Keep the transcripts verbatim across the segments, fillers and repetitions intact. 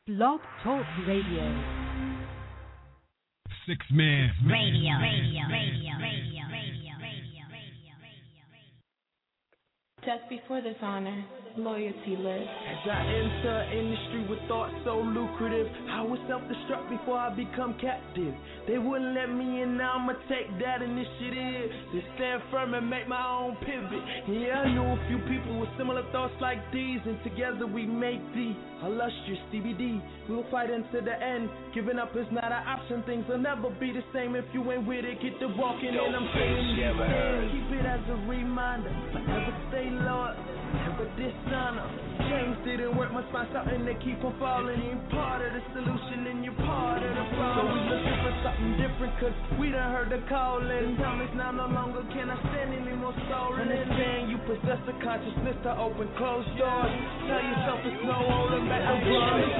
Blog Talk Radio. Six Man Radio, radio, radio, radio, radio, radio, radio, radio. Just before this honor, loyalty lives. As I enter industry with thoughts so lucrative, I would self-destruct before I become captive. They wouldn't let me in, now I'ma take that initiative to stand firm and make my own pivot. Yeah, I knew a few people with similar thoughts like these, and together we make the illustrious D B D. We'll fight until the end. Giving up is not an option. Things will never be the same if you ain't with it. Get to walking, and I'm saying keep it as a reminder. Forever stay loyal, never dishonor. Change didn't work, must find something to keep from falling. You're part of the solution and you're part of the problem. So we looking for something different, cause we done heard the calling. Time is now no longer can I stand anymore stolen. Understand you possess the consciousness to open closed doors. Tell yourself it's no holding back. I'm yours.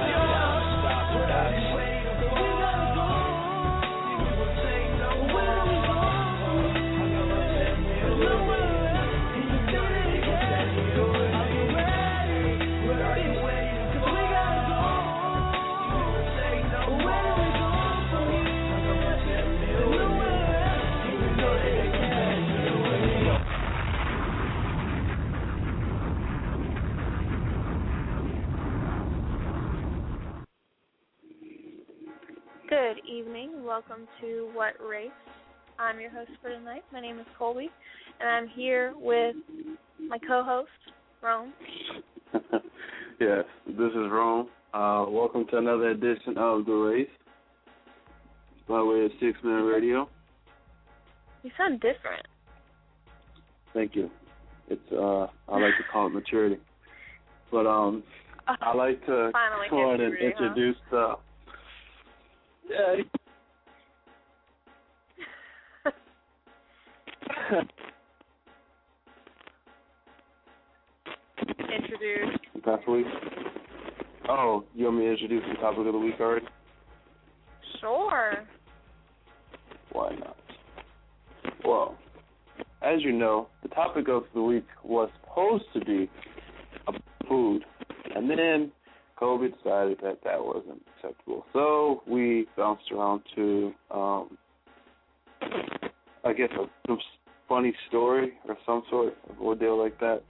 Good evening. Welcome to What Race? I'm your host for tonight. My name is Colby, and I'm here with my co-host, Rome. Yes, this is Rome. Uh, welcome to another edition of The Race by way of Six Man Radio. You sound different. Thank you. It's uh, I like to call it maturity, but um, uh, I like to go ahead and introduce the. Yeah. Introduce. Past week. Oh, you want me to introduce the topic of the week already? Sure. Why not? Well, as you know, the topic of the week was supposed to be about food, and then COVID decided that that wasn't acceptable. So we bounced around to, um, I guess, a, a funny story or some sort of ordeal like that.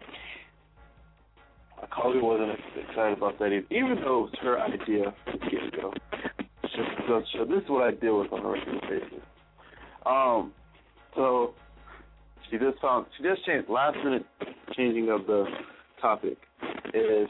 Colby wasn't excited about that either, even though it was her idea to get go. So, so this is what I deal with on a regular basis. Um, so she just found, she just changed, last minute changing of the topic is,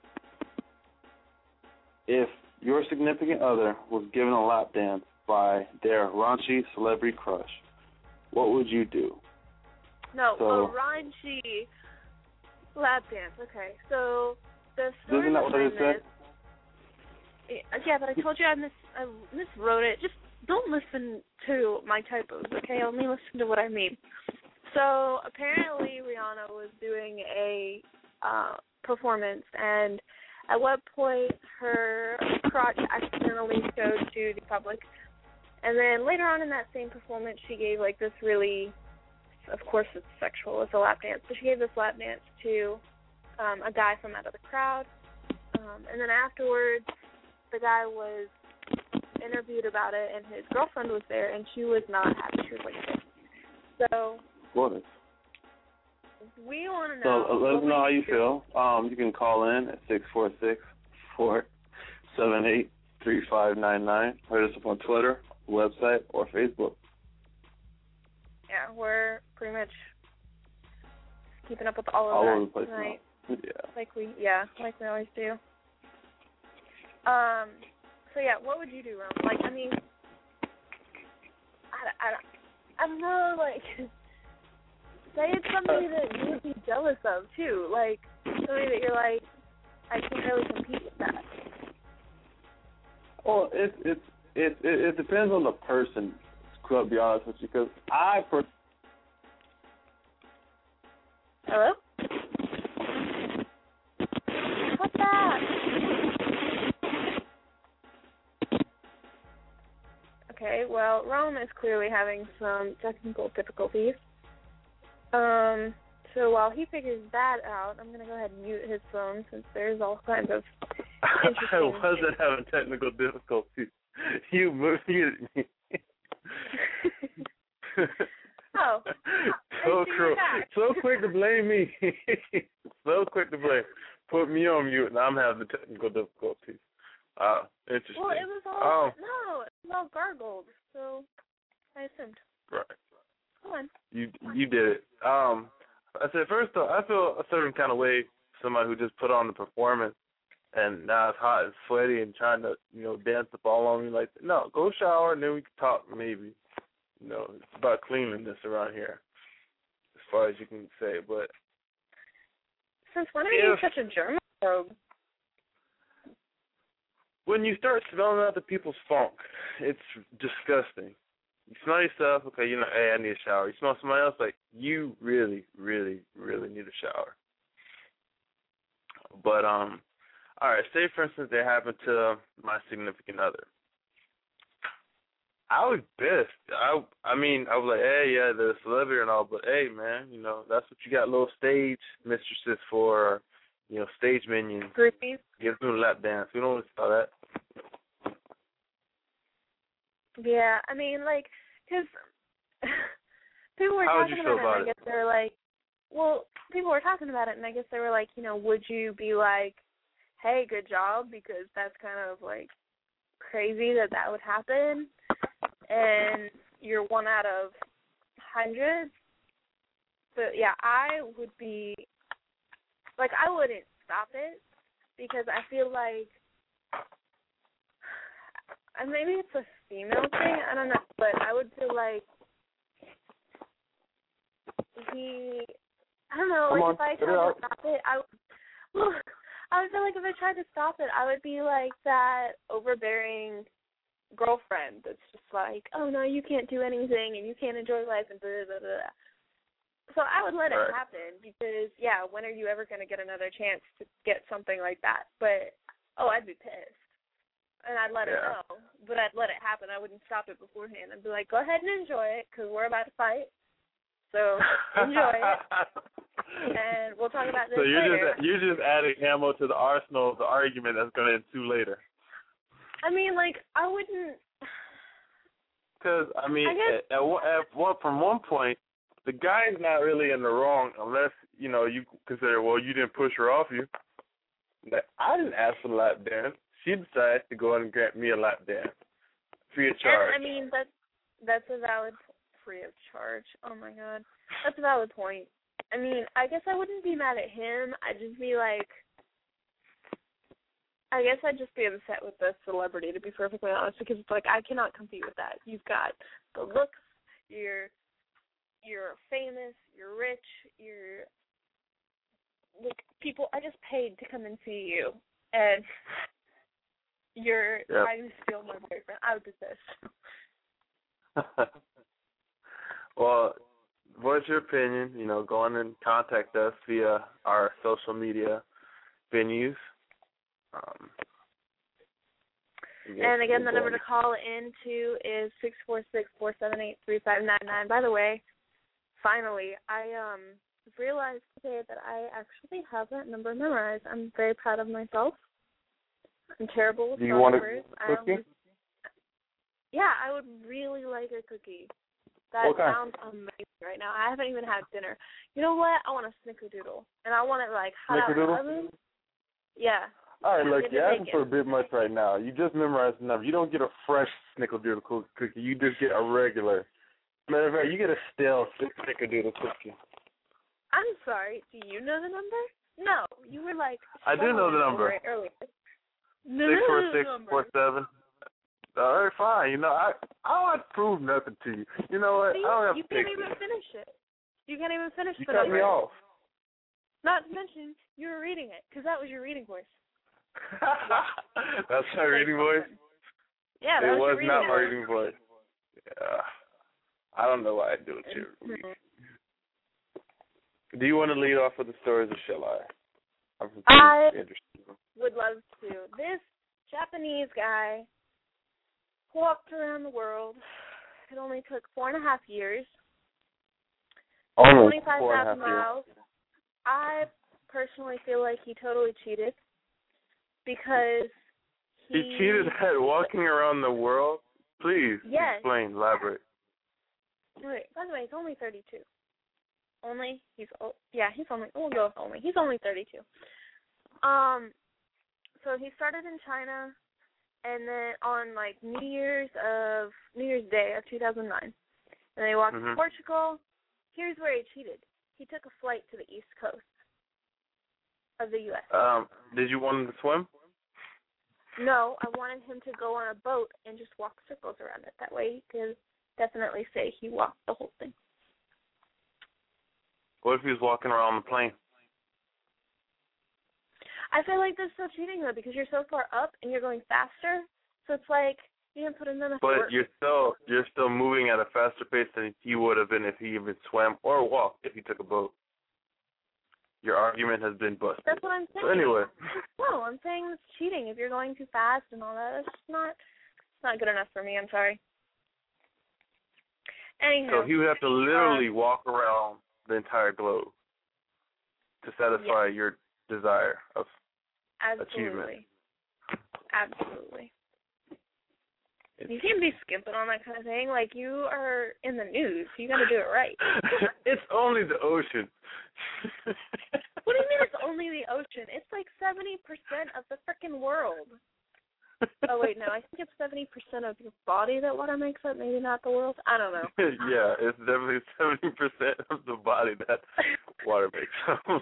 if your significant other was given a lap dance by their raunchy celebrity crush, what would you do? No, so, a raunchy lap dance. Okay, so the story isn't that what it said? Yeah, but I told you I mis I miswrote it. Just don't listen to my typos, okay? Only listen to what I mean. So apparently Rihanna was doing a uh, performance, and at what point her crotch accidentally showed to the public. And then later on in that same performance, she gave like this really, of course it's sexual, it's a lap dance, but she gave this lap dance to um, a guy from out of the crowd. Um, and then afterwards, the guy was interviewed about it, and his girlfriend was there, and she was not happy. She was like, this. So, what? We want to know. So uh, let us know how you feel. Um, you can call in at six four six, four seven eight, three five nine nine. Hit us up on Twitter, website, or Facebook. Yeah, we're pretty much keeping up with all of all that over the place tonight. Now. Yeah. Like we, yeah, like we always do. Um. So yeah, what would you do, Rome? Like, I mean, I, I, I don't know, like. Say it's somebody that you would be jealous of, too. Like, somebody that you're like, I can't really compete with that. Well, it, it, it, it, it depends on the person, to be honest with you, because I... Per- Hello? What's that? Okay, well, Rome is clearly having some technical difficulties. Um, so while he figures that out, I'm going to go ahead and mute his phone since there's all kinds of interesting. I wasn't having technical difficulties. You muted me. Oh. So cruel. So quick to blame me. So quick to blame. Put me on mute, and I'm having the technical difficulties. Uh, interesting. Well, it was all, um, no, it was all gargled, so I assumed. Right. Come on. You you did it. Um, I said, first off, I feel a certain kind of way somebody who just put on the performance and now it's hot and sweaty and trying to, you know, dance up all on me like that. No, go shower and then we can talk maybe. You know, it's about cleanliness around here as far as you can say. But since when are you such a germaphobe? When you start smelling out the people's funk, it's disgusting. You smell yourself, okay, you know, hey, I need a shower. You smell somebody else, like, you really, really, really need a shower. But, um, all right, say, for instance, it happened to my significant other. I was pissed. I, I mean, I was like, hey, yeah, they're a celebrity and all, but, hey, man, you know, that's what you got little stage mistresses for, or, you know, stage minions. Groupies? Give them a lap dance. We don't want to saw that. Yeah, I mean, like, because people were How talking would you feel about it, and about I guess they were like, well, people were talking about it, and I guess they were like, you know, would you be like, hey, good job, because that's kind of, like, crazy that that would happen, and you're one out of hundreds. But, yeah, I would be, like, I wouldn't stop it, because I feel like, and maybe it's a female thing, I don't know, but I would feel like he, I don't know, Come like on, if I get it tried out. to stop it, I would, well, I would feel like if I tried to stop it, I would be like that overbearing girlfriend that's just like, oh no, you can't do anything and you can't enjoy life and blah, blah, blah, blah. So I would let right. it happen because, yeah, when are you ever going to get another chance to get something like that? But, oh, I'd be pissed. And I'd let yeah. it know, but I'd let it happen. I wouldn't stop it beforehand. I'd be like, go ahead and enjoy it because we're about to fight. So enjoy it, and we'll talk about this so you're later. Just, you're just adding ammo to the arsenal of the argument that's going to ensue later. I mean, like, I wouldn't. Because, I mean, I guess... at, at, at, well, from one point, the guy's not really in the wrong unless, you know, you consider, well, you didn't push her off you. Like, I didn't ask for the lap dance. She decided to go ahead and grant me a lap dance, free of charge. And, I mean, that's, that's a valid free of charge. Oh, my God. That's a valid point. I mean, I guess I wouldn't be mad at him. I'd just be like, I guess I'd just be upset with the celebrity, to be perfectly honest, because it's like, I cannot compete with that. You've got the looks, you're, you're famous, you're rich, you're, like, people, I just paid to come and see you, and you're yep. trying to steal my boyfriend. I would be pissed. Well, voice your opinion. You know, go on and contact us via our social media venues. Um, and again, the number to call into is six four six, four seven eight, three five nine nine. By the way, finally, I um realized today that I actually have that number memorized. I'm very proud of myself. I'm terrible with Do you phone want numbers. a cookie? Um, yeah, I would really like a cookie. That okay. sounds amazing right now. I haven't even had dinner. You know what? I want a snickerdoodle. And I want it, like, hot out of the oven. Yeah. All right, yeah, look, you're asking for a bit much right now. You just memorized the number. You don't get a fresh snickerdoodle cookie. You just get a regular. Matter of fact, you get a stale snickerdoodle cookie. I'm sorry. Do you know the number? No. You were like, I do know the number. Earlier. No, six four six, four seven. All right, fine. You know, I I don't have to prove nothing to you. You know what? See, I don't have you to can't take even it. finish it. You can't even finish You the cut number. me off. Not to mention, you were reading it, because that was your reading voice. That's my reading voice? Yeah, that it was, was your not reading my voice. reading voice. Yeah. I don't know why I do it to you. Do you want to lead off with the stories, or shall I? I'm I interested. would love to. This Japanese guy walked around the world. It only took four and a half years. Almost twenty-five thousand miles. I personally feel like he totally cheated because he, he cheated at walking around the world? Please yes. explain, elaborate. Wait, by the way, he's only thirty-two. Only? He's old. Yeah, he's only, we'll go with only. He's only thirty-two. Um, so he started in China, and then on, like, New Year's of, New Year's Day of two thousand nine. And then he walked mm-hmm. to Portugal. Here's where he cheated. He took a flight to the East Coast of the U S Um, did you want him to swim? No, I wanted him to go on a boat and just walk circles around it. That way he could definitely say he walked the whole thing. What if he was walking around the plane? I feel like that's still cheating, though, because you're so far up and you're going faster. So it's like you didn't put in enough But work. you're still you're still moving at a faster pace than he would have been if he even swam or walked if he took a boat. Your argument has been busted. That's what I'm saying. So anyway. No, I'm saying it's cheating if you're going too fast and all that. It's just not, it's not good enough for me. I'm sorry. Anyhow. So he would have to literally uh, walk around the entire globe to satisfy yes. your desire of Absolutely. achievement. Absolutely. It's, you can't be skimping on that kind of thing. Like, you are in the news. You got to do it right. It's only the ocean. What do you mean it's only the ocean? It's like seventy percent of the frickin' world. Oh, wait, no. I think it's seventy percent of your body that water makes up, maybe not the world. I don't know. Yeah, it's definitely seventy percent of the body that water makes up.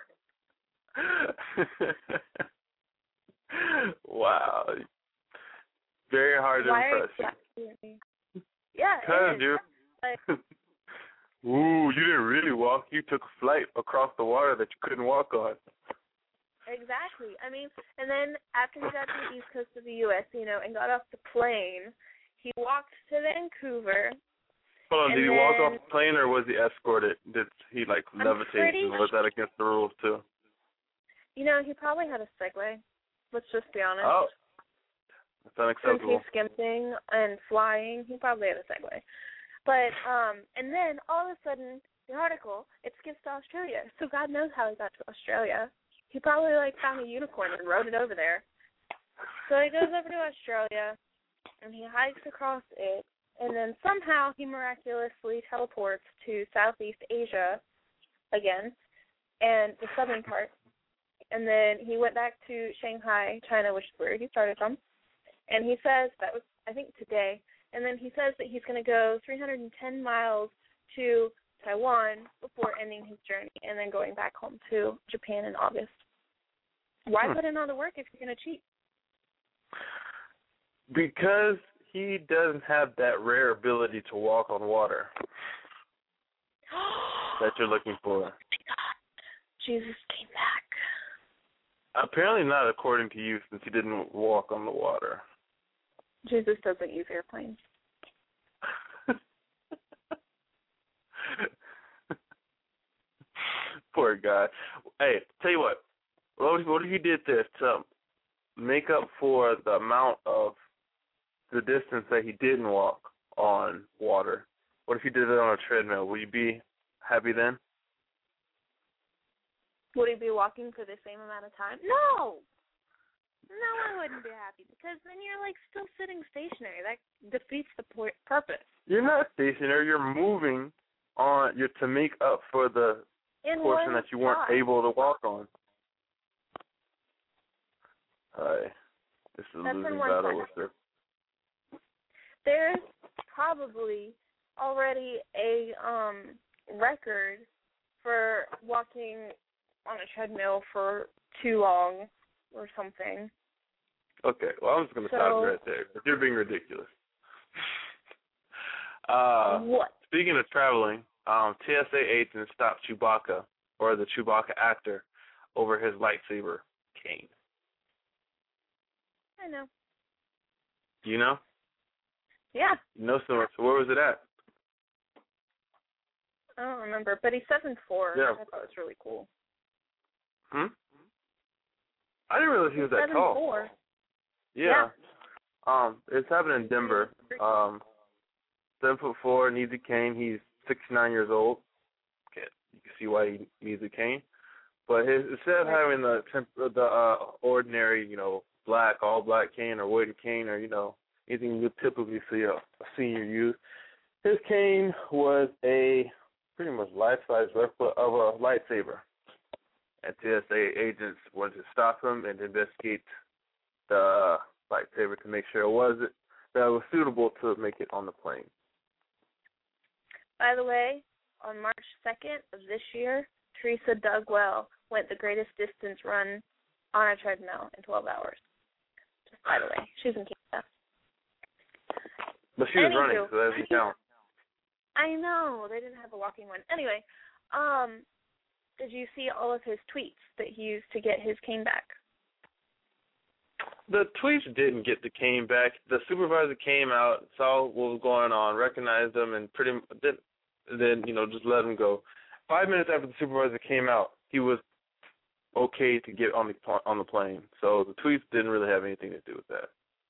Wow. Very hard to Why impress you. Yeah, Because you. Like, Ooh, you didn't really walk. You took a flight across the water that you couldn't walk on. Exactly. I mean, and then after he got to the east coast of the U S, you know, and got off the plane, he walked to Vancouver. Hold on, did he then, walk off the plane or was he escorted? Did he, like, I'm levitate? pretty And was that against the rules, too? You know, he probably had a Segway. Let's just be honest. Oh. That's unacceptable. Since he's skimping and flying, he probably had a Segway. But, um, and then all of a sudden, the article, it skips to Australia. So God knows how he got to Australia. He probably, like, found a unicorn and rode it over there. So he goes over to Australia, and he hikes across it, and then somehow he miraculously teleports to Southeast Asia again, and the southern part. And then he went back to Shanghai, China, which is where he started from. And he says, that was, I think, today, and then he says that he's going to go three hundred ten miles to Taiwan before ending his journey and then going back home to Japan in August. Why hmm. put in all the work if you're going to cheat? Because he doesn't have that rare ability to walk on water that you're looking for. Oh, my God. Jesus came back. Apparently not according to you, since he didn't walk on the water. Jesus doesn't use airplanes. Poor guy. Hey, tell you what. What if, what if you did this to make up for the amount of the distance that he didn't walk on water? What if you did it on a treadmill? Would you be happy then? Would he be walking for the same amount of time? No! No, I wouldn't be happy, because then you're, like, still sitting stationary. That defeats the po- purpose. You're not stationary. You're moving on you're to make up for the In portion that you weren't spot. able to walk on. Hi. This is a That's losing in one battle spot. with her. There's probably already a um record for walking on a treadmill for too long or something. Okay, well, I'm just going to So- stop you right there. You're being ridiculous. uh, What? Speaking of traveling, um, T S A agents stopped Chewbacca, or the Chewbacca actor, over his lightsaber cane. I know. Do you know? Yeah. You know so much. So where was it at? I don't remember, but he's seven four. Yeah. I thought it was really cool. Hmm? I didn't realize he was that seven tall. four. Yeah. Um, it's happening in Denver. Um, seven foot four, needs a cane. He's sixty-nine years old. Okay, you can see why he needs a cane. But his, instead of having the temp, the uh, ordinary, you know, black, all black cane or wooden cane or, you know, anything you typically see a, a senior use, his cane was a pretty much life-size replica of a lightsaber. And T S A agents wanted to stop him and investigate the lightsaber to make sure it was it that was suitable to make it on the plane. By the way, on March second of this year, Teresa Dugwell went the greatest distance run on a treadmill in twelve hours. Just by the way, she's in Canada. But she was Anywho, running, so that doesn't count. I know, they didn't have a walking one. Anyway, um, did you see all of his tweets that he used to get his cane back? The tweets didn't get the cane back. The supervisor came out, saw what was going on, recognized him, and pretty then, then you know, just let him go. Five minutes after the supervisor came out, he was okay to get on the on the plane. So the tweets didn't really have anything to do with that.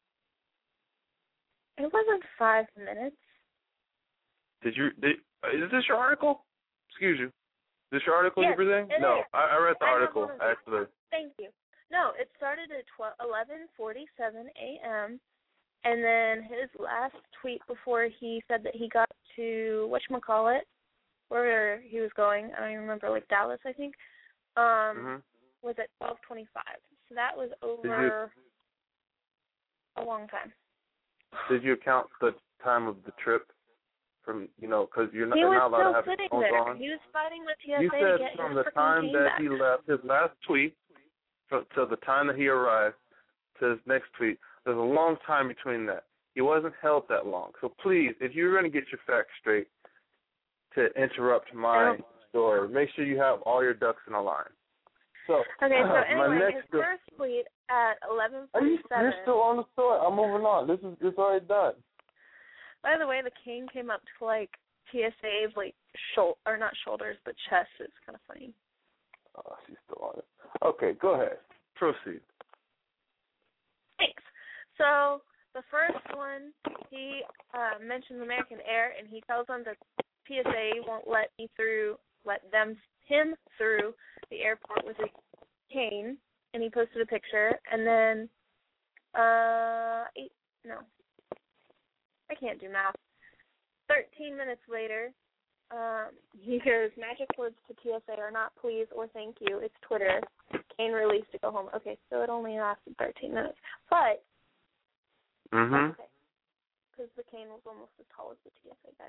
It wasn't five minutes. Did you? Did, is this your article? Excuse you. Is this your article yes, you presenting? It no, is. I, I read the I article actually. Thank you. No, it started at eleven forty-seven a.m. and then his last tweet before he said that he got to whatchamacallit, where he was going, I don't even remember, like Dallas, I think, um, mm-hmm. was at twelve twenty-five. So that was over a long time. Did you count the time of the trip? From you know, because you're not, he not was allowed to have still sitting phones there. on. He was fighting with T S A you to said get from his the time cane that back. he left, his last tweet, from, to the time that he arrived, to his next tweet, there's a long time between that. He wasn't held that long. So please, if you're going to get your facts straight, to interrupt my story, make sure you have all your ducks in a line. So okay, so my anyway, next his first tweet at eleven forty-seven. You're still on the story. I'm moving on. This is it's already done. By the way, the cane came up to like T S A's like shoulder, or not shoulders, but chest. It's kind of funny. Oh, she's still on it. Okay, go ahead. Proceed. Thanks. So the first one, he uh, mentions American Air, and he tells them that T S A won't let me through, let them him through the airport with his cane, and he posted a picture, and then uh, eight, no, I can't do math. Thirteen minutes later, um, he goes, magic words to T S A are not please or thank you. It's Twitter. Cane released to go home. Okay, so it only lasted thirteen minutes. But, mm-hmm. okay, because the cane was almost as tall as the T S A guy.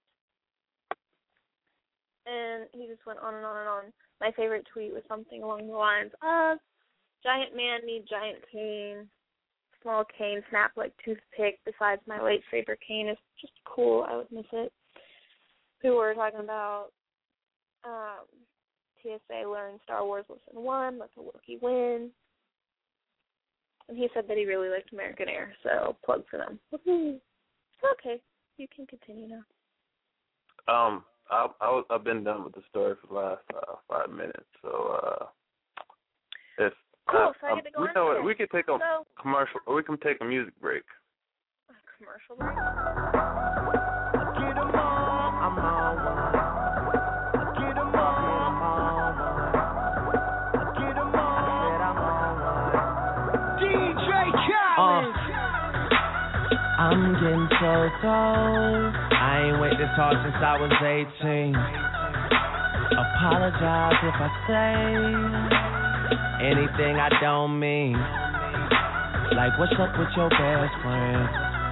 And he just went on and on and on. My favorite tweet was something along the lines of, giant man need giant cane. Small cane snap like toothpick. Besides, my lightsaber cane is just cool. I would miss it. We were talking about um, T S A learned Star Wars Lesson one, let the Wookiee win. And he said that he really liked American Air, so plug for them. Okay, you can continue now. Um, I, I, I've been done with the story for the last uh, five minutes, so uh, if Cool, so uh, I get to go we on know to it. We could take a so, commercial, or we can take a music break. A commercial break? Get 'em on, I'm on one. Get 'em on, I'm on one. Get 'em on, I said I'm on one. D J Khaled. Uh, I'm getting so cold. I ain't wait this hard since I was eighteen. Apologize if I say anything I don't mean. Like, what's up with your best friend?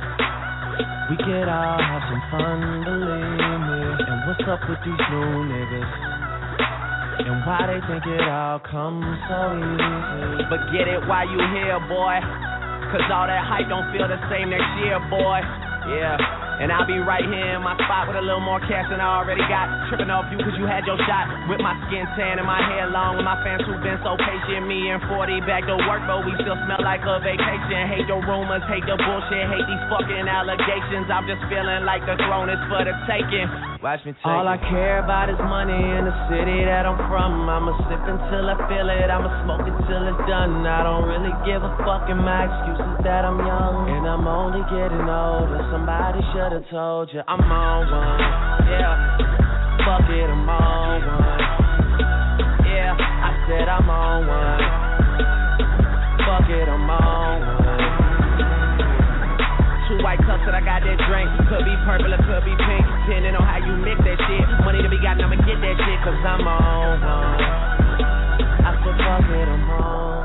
We could all have some fun, believe me. And what's up with these new niggas? And why they think it all comes so easy? But get it while you here, boy. Cause all that hype don't feel the same next year, boy. Yeah. And I'll be right here in my spot with a little more cash than I already got. Tripping off you cause you had your shot. With my skin tan and my hair long. With my fans who've been so patient. Me and forty back to work, but we still smell like a vacation. Hate the rumors, hate the bullshit, hate these fucking allegations. I'm just feeling like the throne is for the taking. Watch me take All it. I care about is money in the city that I'm from. I'ma sip until I feel it. I'ma smoke until it's done. I don't really give a fuck, and my excuse is that I'm young. And I'm only getting older. Somebody should I told you I'm on one, yeah. Fuck it, I'm on one, yeah. I said I'm on one. Fuck it, I'm on one. Two white cups that I got that drink. Could be purple or could be pink, depending on how you mix that shit. Money to be got, I'ma get that shit, cause I'm on one. I said fuck it, I'm on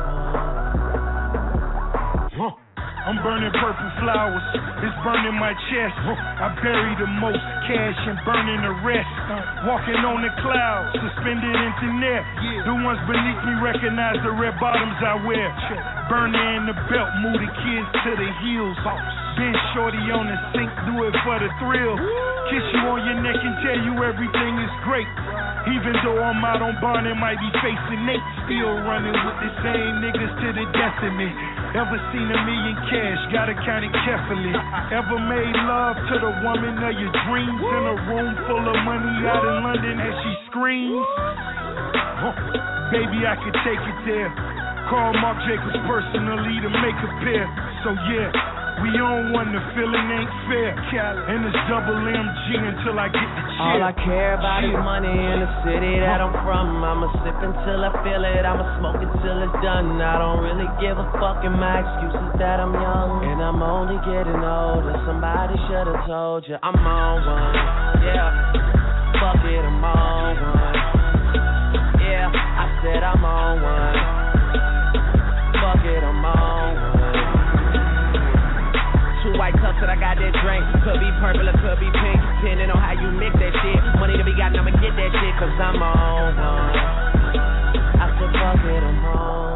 one. I'm burning purple flowers, it's burning my chest. I bury the most cash and burning the rest. Walking on the clouds, suspended into net. The ones beneath me recognize the red bottoms I wear. Burner in the belt, move the kids to the heels. Been shorty on the sink, do it for the thrill. Kiss you on your neck and tell you everything is great. Even though I'm out on bond and might be facing Nate, still running with the same niggas to the death of me. Ever seen a million cash, gotta count it carefully. Ever made love to the woman of your dreams in a room full of money out in London as she screams? Huh. Baby, I could take it there. Call Marc Jacobs personally to make a pair. So yeah, we on one, the feeling ain't fair. And it's double M G until I get the cheer. All I care about is money in the city that I'm from. I'ma sip until I feel it, I'ma smoke until it's done. I don't really give a fuck, and my excuse is that I'm young. And I'm only getting older, somebody should've told you I'm on one. Yeah, fuck it, I'm on one. Yeah, I said I'm on one. Fuck it, I'm on one. Two white cups that I got that drink. Could be purple or could be pink, depending on how you mix that shit. Money to be got, I'ma get that shit, cause I'm on one. I said fuck it, I'm on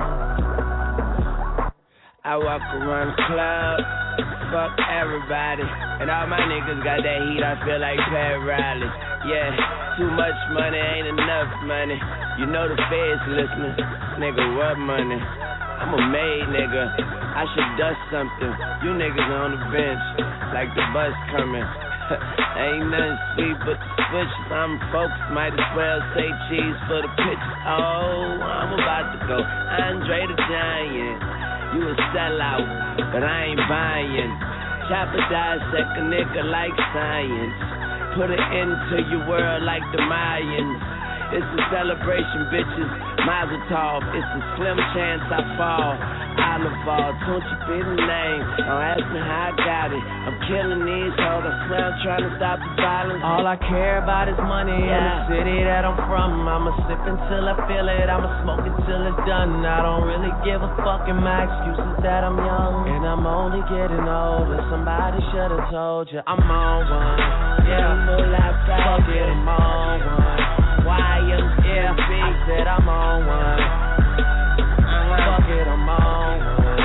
one. I walk around the club, fuck everybody, and all my niggas got that heat, I feel like Pat Riley. Yeah, too much money ain't enough money. You know the feds listening, nigga, what money? I'm a made nigga, I should dust something. You niggas on the bench, like the bus coming. Ain't nothing sweet but the switches. I'm focused, might as well say cheese for the pitches. Oh, I'm about to go Andre the Giant. You a sellout, but I ain't buying. Chopper dissect a nigga like science. Put it into your world like the Mayans. It's a celebration, bitches. Mazel tov. It's a slim chance I fall. Oliver, don't you be the name. Don't ask me how I got it. I'm killing these hoes. I swear I'm trying to stop the violence. All I care about is money yeah. in the city that I'm from. I'ma sip until I feel it. I'ma smoke until it's done. I don't really give a fuck, and my excuse is that I'm young. And I'm only getting older. Somebody should've told you I'm on one. Yeah, fuck it, I'm on one. Y M C A, I said I'm on one. Fuck it, I'm on one.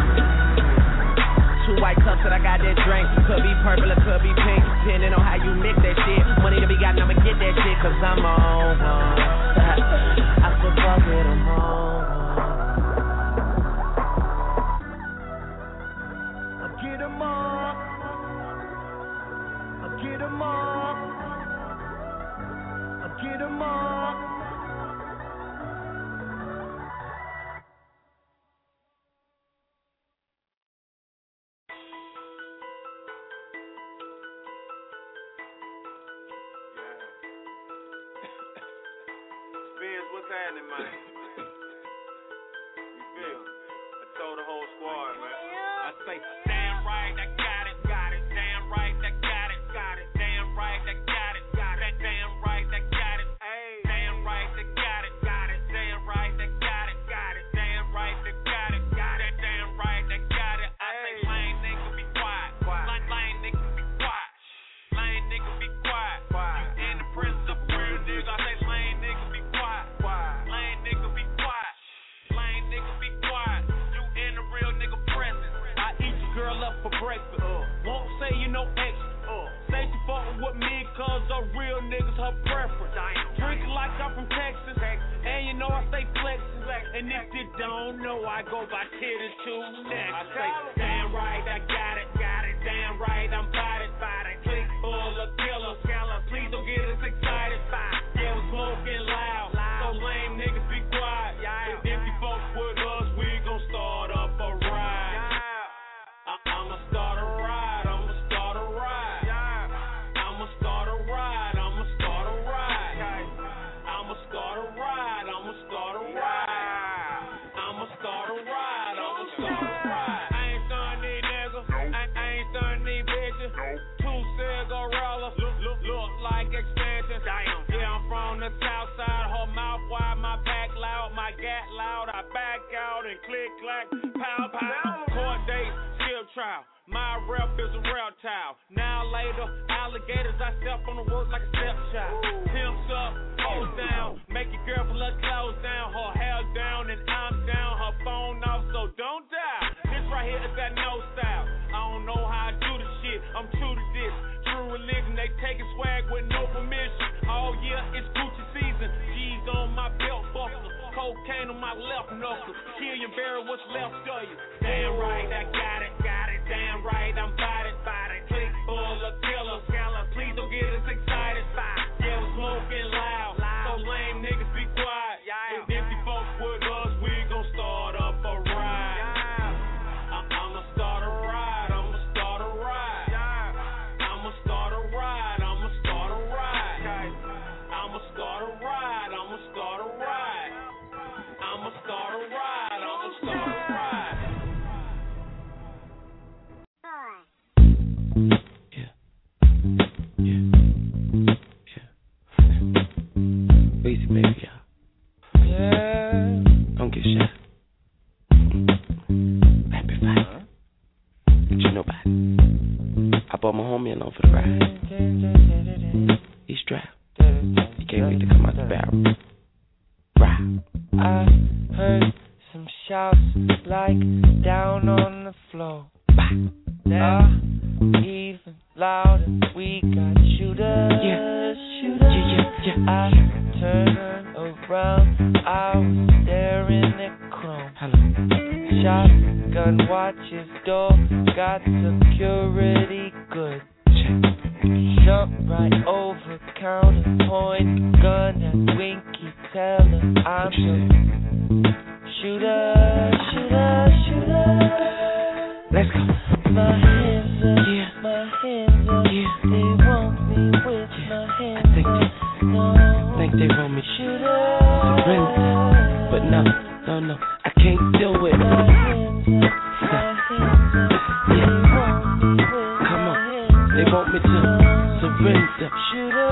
Two white cups that I got that drink. Could be purple or could be pink, depending on how you mix that shit. Money to be got, I'ma get that shit, cause I'm on one. I said fuck it, I'm on one. I get 'em all. I get 'em all. Get 'em all. Spence, what's happening, man? You feel? I told the whole squad, man. I say, damn right, I got it, got it. Damn right, I got it, got it. Damn right, I got it, got it. Damn right, I got it. Damn right, I got it, got it. Damn right, I got it, got it. Damn right, I got it, got it. Damn right, I got it. I say, lame nigga, be quiet. Lame, lame nigga, be quiet. Lame nigga, be quiet. You in the presence of a real nigga. I say, lame nigga, be quiet. Lame nigga, be quiet. Lame nigga, be quiet. You in the real nigga presence. I eat your girl up for breakfast. Won't say you no extra. Say you fuckin' with me cause the real niggas her preference. Drinkin' like I'm from Texas, and you know I stay flexin'. And if you don't know, I go by Titty two next. I say, damn right, I got it, got it. Damn right, I'm bout it, bout it. Click full of killers, please don't get us excited. Yeah, we're smoking loud, so lame niggas be quiet. If you fuck with us, we gon' start up a ride. I'ma start a ride, I'ma start a ride. I'ma start a ride, I'ma start a ride. I'ma start a ride, I'ma start a bang, click, clack, pow, pow. Court date, still trial. My rep is a reptile. Now later, alligators, I step on the work like a stepchild. Pimps up, hoes down, make your girl pull her clothes down, her hair down, and I'm down, her phone off, so don't die. This right here is that no style. I don't know how I do the shit, I'm true to this. True religion, they taking swag with no permission. All year, it's Gucci season. G's on my belt buckle, cocaine on my left knuckle. Kill your barrel, what's left of you? Damn right, I got it, got it. Damn right, I'm body, body. Click full of killers, killer. Please don't get us excited. Yeah, we're smoking loud. So lame niggas be quiet. If you folks with us, we gon' start up a ride. I'ma start a ride. I'ma start a ride. I'ma start a ride. I'ma start a ride. I'ma start a ride. I'ma start a ride. I'ma start a ride. I'ma start a ride. Yeah. Yeah. Yeah. Easy, baby, yeah. Yeah. Don't get shy. Happy five. But you know about it. I brought my homie along for the ride. He's strapped. He can't wait to come out the barrel. Ride. I heard some shouts like down on the floor. Now, even louder, we got shooters, yeah. shooters. Yeah, yeah, yeah. I turned around, I was staring at chrome. Hello. Shotgun watches door, got security good. Jump right over counter, point gun at Winky, tell her I'm the shooter, shooter, shooter. Let's go. My hands up, yeah. my hands up, yeah. They want me with yeah. my hands I think up. they, no. think they want me Shooter. surrender. But no, no, no, I can't do it. My hands up, my hands up, yeah. They want me with Come my on. hands They want me to surrender. Shooter.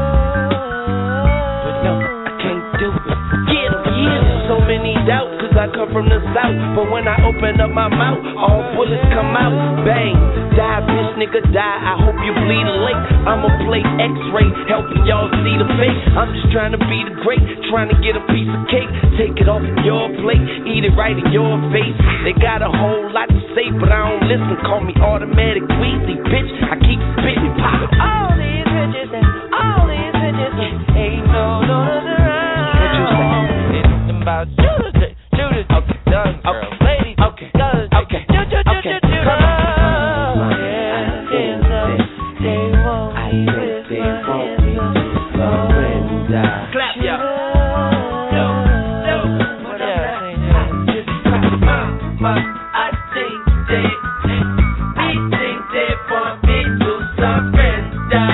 But no, I can't do it. Yeah, yeah. So many doubts, cause I come from the south. But when I open up my mouth, all bullets come out. Bang, die, bitch, nigga, die. I hope you bleed a lake. I'ma play X-ray, helping y'all see the fake. I'm just trying to be the great, trying to get a piece of cake. Take it off your plate, eat it right in your face. They got a whole lot to say, but I don't listen. Call me automatic Weezy, bitch. I keep spitting, pop. All these bitches and all these bitches and ain't no donuts around. What you say? It's about shooters, shooters, okay, guns, girls, okay. ladies, okay, guns, okay, okay, come on. Yeah, hands up, they want I me think with they my want me hands to up. surrender. Clap, yeah. No, no, what else ain't Just clap my, I think they, I think they want me to surrender.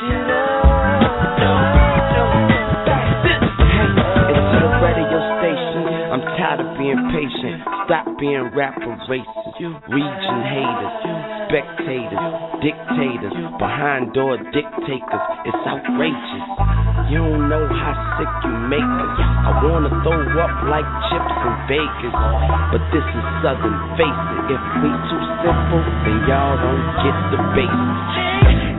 Patient. Stop being rapper racist, region haters, spectators, dictators, behind door dictators. It's outrageous. You don't know how sick you make us. I wanna throw up like chips in Vegas, but this is Southern, face it. If we too simple, then y'all don't get the basics.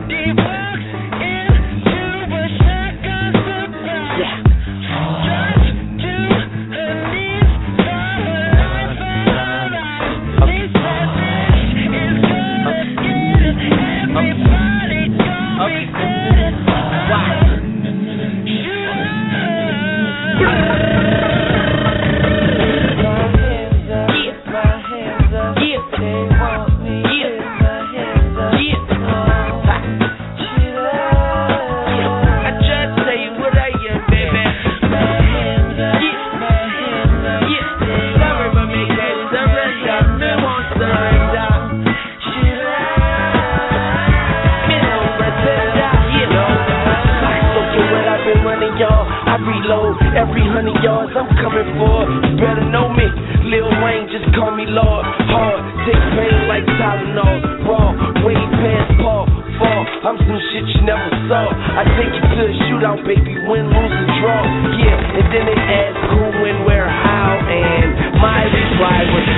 Every hundred yards I'm coming for, you better know me. Lil Wayne, just call me Lord. Hard, take pain like Tylenol. Raw, way past Paul. Fall, I'm some shit you never saw. I take you to a shootout, baby, win, lose, and draw. Yeah, and then they ask who, when, where, how, and my ride was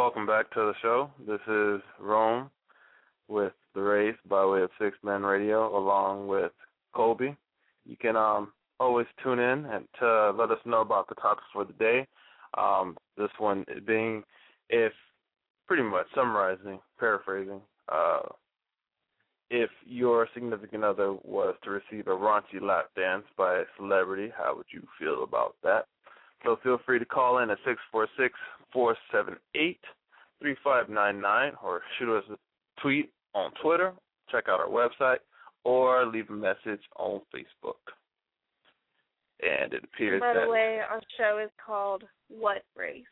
welcome back to the show. This is Rome with The Race by way of Six Man Radio, along with Colby. You can um, always tune in and to let us know about the topics for the day. Um, this one being, if pretty much summarizing, paraphrasing, uh, if your significant other was to receive a raunchy lap dance by a celebrity, how would you feel about that? So feel free to call in at six four six, four seven eight, three five nine nine or shoot us a tweet on Twitter, check out our website, or leave a message on Facebook. And it appears By that... the way, our show is called What Race?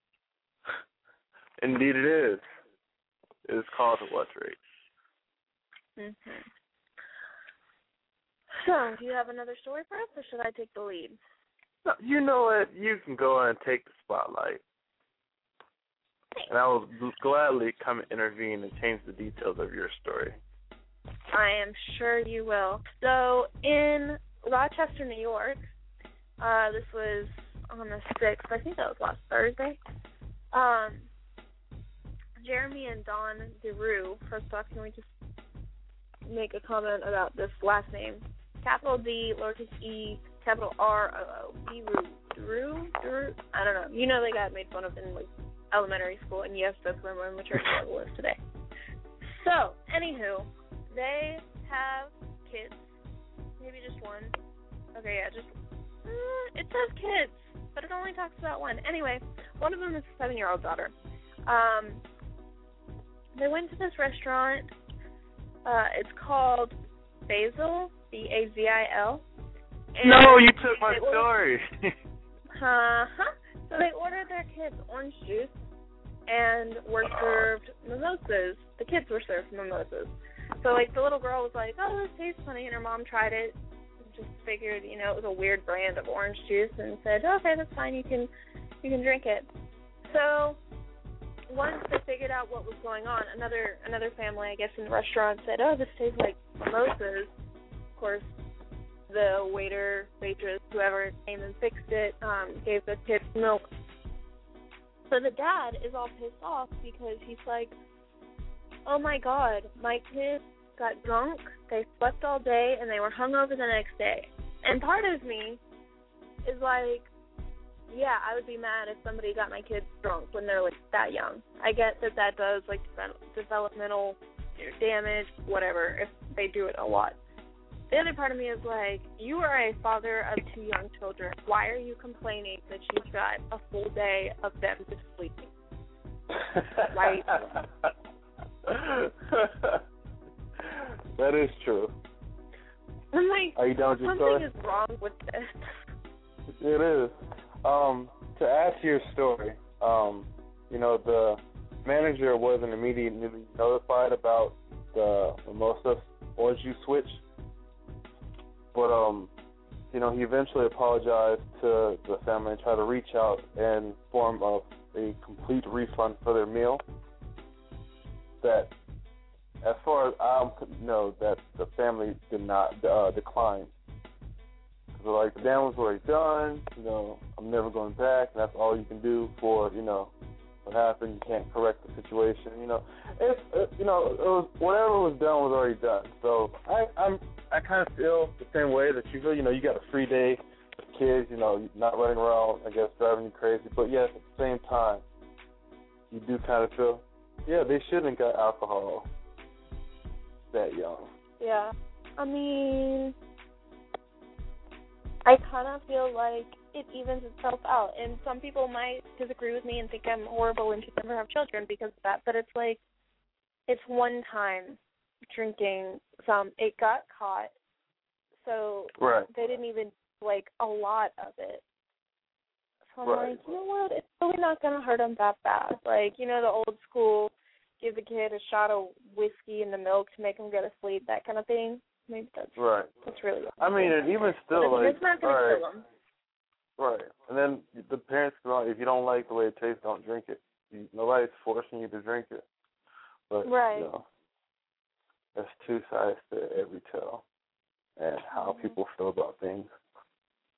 Indeed it is. It is called What Race. Mm-hmm. So, do you have another story for us, or should I take the lead? No, you know what? You can go and take the spotlight. Thanks. And I will gladly come and intervene and change the details of your story. I am sure you will. So, in Rochester, New York, uh, this was on the sixth, I think that was last Thursday, um, Jeremy and Dawn DeRue, first off, can we just make a comment about this last name? Capital D, lowercase e, capital R O O, DeRue, DeRue, DeRue, I don't know. You know they got made fun of in like elementary school, and yes, that's where my maturity level is today. So, anywho, they have kids, maybe just one. Okay, yeah, just, uh, it says kids, but it only talks about one. Anyway, one of them is a seven-year-old daughter. Um, they went to this restaurant. Uh, it's called Basil, B A Z I L. No, you took my ordered, story. uh-huh. So they ordered their kids orange juice and were served mimosas. The kids were served mimosas. So, like, the little girl was like, oh, this tastes funny, and her mom tried it. Just figured, you know, it was a weird brand of orange juice, and said, okay, that's fine, you can you can drink it. So once they figured out what was going on, another another family, I guess, in the restaurant said, oh, this tastes like mimosas. Of course, the waiter, waitress, whoever came and fixed it, um, gave the kids milk. So the dad is all pissed off because he's like, oh, my God, my kids got drunk, they slept all day, and they were hungover the next day. And part of me is like, yeah, I would be mad if somebody got my kids drunk when they're, like, that young. I get that that does, like, developmental damage, whatever, if they do it a lot. The other part of me is like, you are a father of two young children. Why are you complaining that you've got a full day of them just sleeping? Right? That is true. I'm like, are you done with your something story? is wrong with this. It is. Um, to add to your story, um, you know, the manager wasn't immediately notified about the mimosa orange juice switch, but um, you know, he eventually apologized to the family and tried to reach out in form of a complete refund for their meal. That, as far as I know, that the family did not uh, decline. So, like, the damage was already done, you know, I'm never going back, and that's all you can do for, you know, what happened. You can't correct the situation, you know. It's, it, you know, it was, whatever was done was already done. So I I'm, I kind of feel the same way that you feel, you know, you got a free day with kids, you know, not running around, I guess, driving you crazy. But, yes, at the same time, you do kind of feel, yeah, they shouldn't have got alcohol that young. Yeah. I mean, I kind of feel like it evens itself out. And some people might disagree with me and think I'm horrible and should never have children because of that. But it's like, it's one time drinking some. It got caught. So right. they didn't even, like, a lot of it. So I'm right. like, you know what? It's really not going to hurt them that bad. Like, you know, the old school, give the kid a shot of whiskey in the milk to make him go to sleep, that kind of thing. Maybe that's right. That's really. I mean, and even still, like, it's not going right, to kill them. Right, and then the parents go, if you don't like the way it tastes, don't drink it. You, nobody's forcing you to drink it. But right. you know, there's two sides to every tale, and how mm-hmm. people feel about things.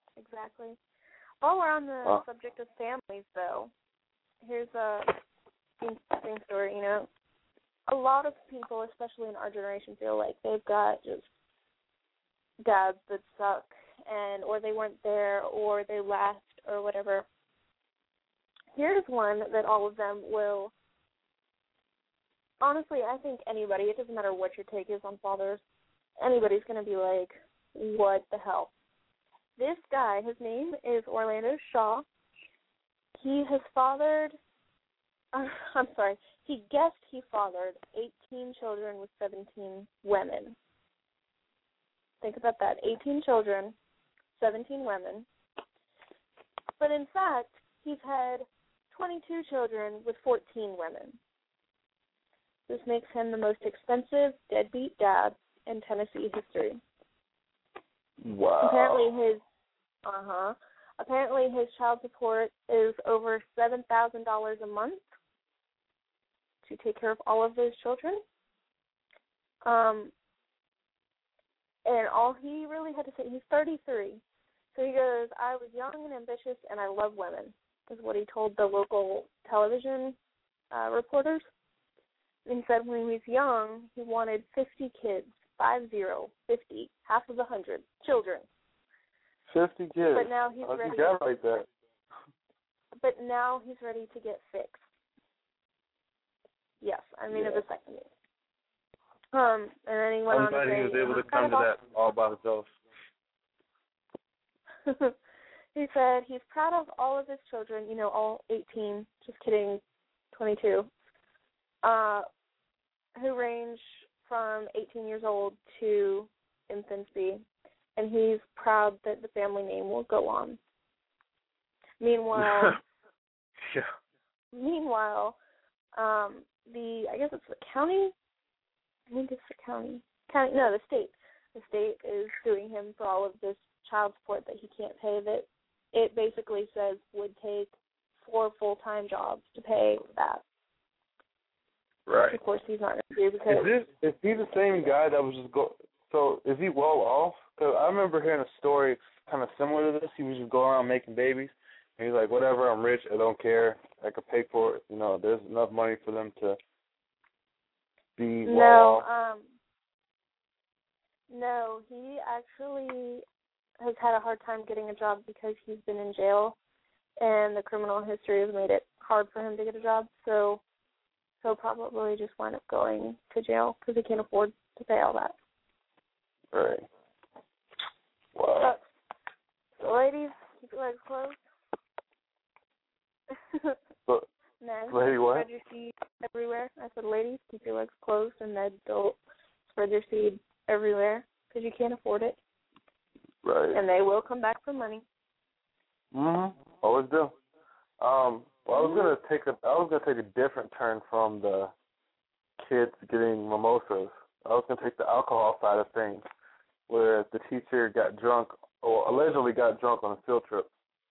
Exactly. While we're on the uh, subject of families, though, here's a same, same story, you know. A lot of people, especially in our generation, feel like they've got just dads that suck, and or they weren't there, or they left, or whatever. Here's one that all of them will. Honestly, I think anybody, it doesn't matter what your take is on fathers, anybody's going to be like, what the hell? This guy, his name is Orlando Shaw. He has fathered, uh, I'm sorry, he guessed he fathered eighteen children with seventeen women. Think about that, eighteen children, seventeen women. But in fact, he's had twenty-two children with fourteen women. This makes him the most expensive deadbeat dad in Tennessee history. Wow. Apparently his, uh-huh, apparently his child support is over seven thousand dollars a month to take care of all of those children. Um, and all he really had to say, he's thirty-three. So he goes, I was young and ambitious and I love women, is what he told the local television uh, reporters. And he said when he was young, he wanted fifty kids, five zero, fifty, half of a hundred children. Fifty kids. But now he's oh, ready. You got it like that. But now he's ready to get fixed. Yes, I mean yeah. a vasectomy. Um, and then he went I'm on glad to say, he was able to "I'm come to proud that all by himself. of-" He said he's proud of all of his children. You know, all eighteen. Just kidding, twenty-two. Uh, who range from eighteen years old to infancy, and he's proud that the family name will go on. Meanwhile, yeah. meanwhile, um, the I guess it's the county. I think it's the county. County, no, the state. The state is suing him for all of this child support that he can't pay. That it basically says would take four full-time jobs to pay that. Right. Of course, he's not going to do because. Is this is he the same guy that was just go? So is he well off? Because I remember hearing a story kind of similar to this. He was just going around making babies, and he's like, "Whatever, I'm rich. I don't care. I could pay for it. You know, there's enough money for them to be well No, off." um, no, he actually has had a hard time getting a job because he's been in jail, and the criminal history has made it hard for him to get a job. So he'll probably just wind up going to jail because he can't afford to pay all that. Right. Wow. So, so ladies, keep your legs closed. But, Ned, lady, what? spread your seed everywhere. I said, ladies, keep your legs closed, and Ned, don't spread your seed everywhere because you can't afford it. Right. And they will come back for money. Mhm. Always do. Um. Well, I was gonna take a I was gonna take a different turn from the kids getting mimosas. I was gonna take the alcohol side of things, where the teacher got drunk or allegedly got drunk on a field trip.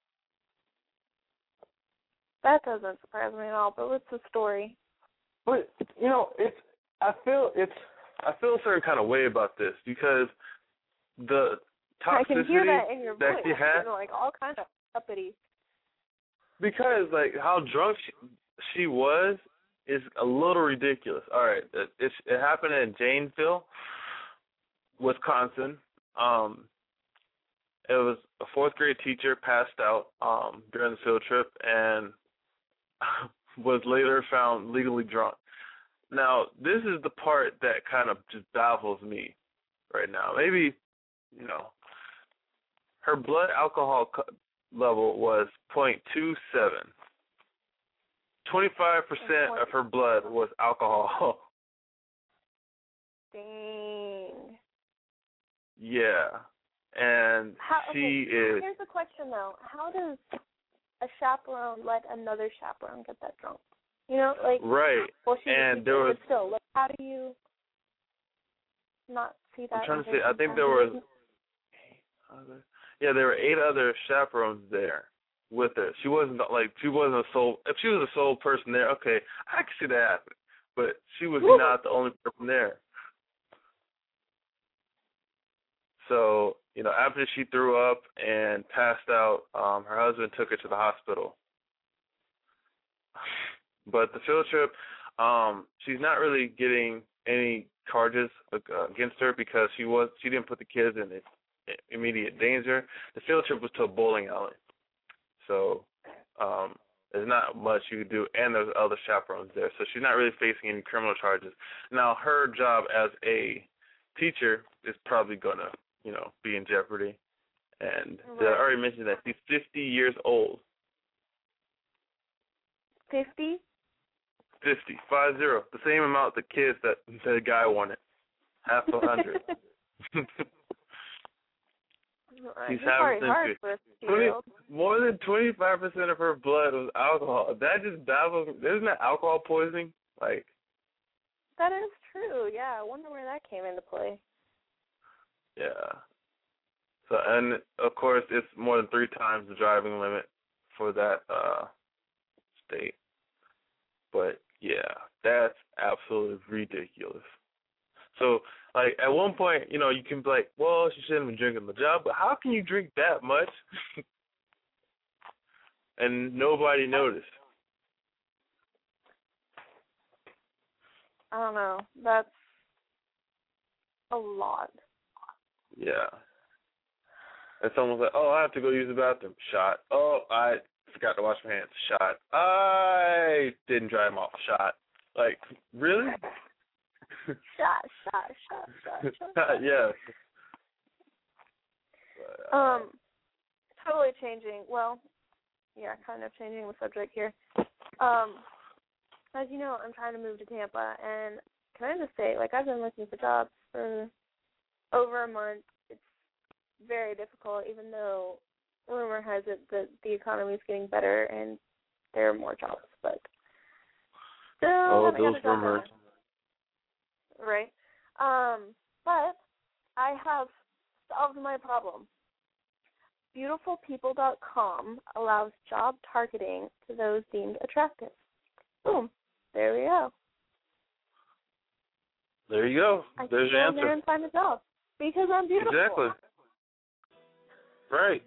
That doesn't surprise me at all. But what's the story? But you know, it's I feel it's I feel a certain kind of way about this because the toxicity I can hear that in your that voice. she had, You're like all kind of uppity. because like how drunk she, she was is a little ridiculous. All right, it, it, it happened in Janesville, Wisconsin. Um, it was a fourth grade teacher passed out um, during the field trip and was later found legally drunk. Now, this is the part that kind of just baffles me right now. Maybe, you know, her blood alcohol co- level was point two seven. twenty-five percent of her blood was alcohol. Dang. Yeah. And How, she okay, is... Here's the question, though. How does a chaperone let another chaperone get that drunk? You know, like... Right. Well, she and was, there was... But still, like, how do you not see that? I'm trying to in say, I think there was... Yeah, there were eight other chaperones there with her. She wasn't, like, she wasn't a sole... If she was a sole person there, okay, I could see that happening. But she was Woo. not the only person there. So, you know, after she threw up and passed out, um, her husband took her to the hospital. But the field trip, um, she's not really getting any charges against her because she was she didn't put the kids in immediate danger. The field trip was to a bowling alley, so um, there's not much you could do, and there's other chaperones there, so she's not really facing any criminal charges. Now, her job as a teacher is probably gonna, you know, be in jeopardy. And right. I already mentioned that she's fifty years old. Fifty? Fifty, five zero, the same amount the kids that the guy wanted, half a hundred. She's having century. twenty, more than twenty-five percent of her blood was alcohol. That just baffles. Isn't that alcohol poisoning? Like. That is true. Yeah, I wonder where that came into play. Yeah. So, and of course, it's more than three times the driving limit for that uh, state. But yeah, that's absolutely ridiculous. So, like, at one point, you know, you can be like, well, she shouldn't have been drinking the job, but how can you drink that much and nobody noticed? I don't know. That's a lot. Yeah. And someone's like, oh, I have to go use the bathroom. Shot. Oh, I forgot to wash my hands. Shot. I didn't dry them off. Shot. Like, really? Shot, shot, shot, shot, shot. shot. Yeah. Um, totally changing. Well, yeah, kind of changing the subject here. Um, as you know, I'm trying to move to Tampa, and can I just say, like, I've been looking for jobs for over a month. It's very difficult, even though rumor has it that the economy is getting better and there are more jobs, but still oh, haven't those got a job rumors. now. Right. Um, but I have solved my problem. Beautiful People dot com allows job targeting to those deemed attractive. Boom. There we go. There you go. I There's can your go in answer. there and find a job because I'm beautiful. Exactly. Right.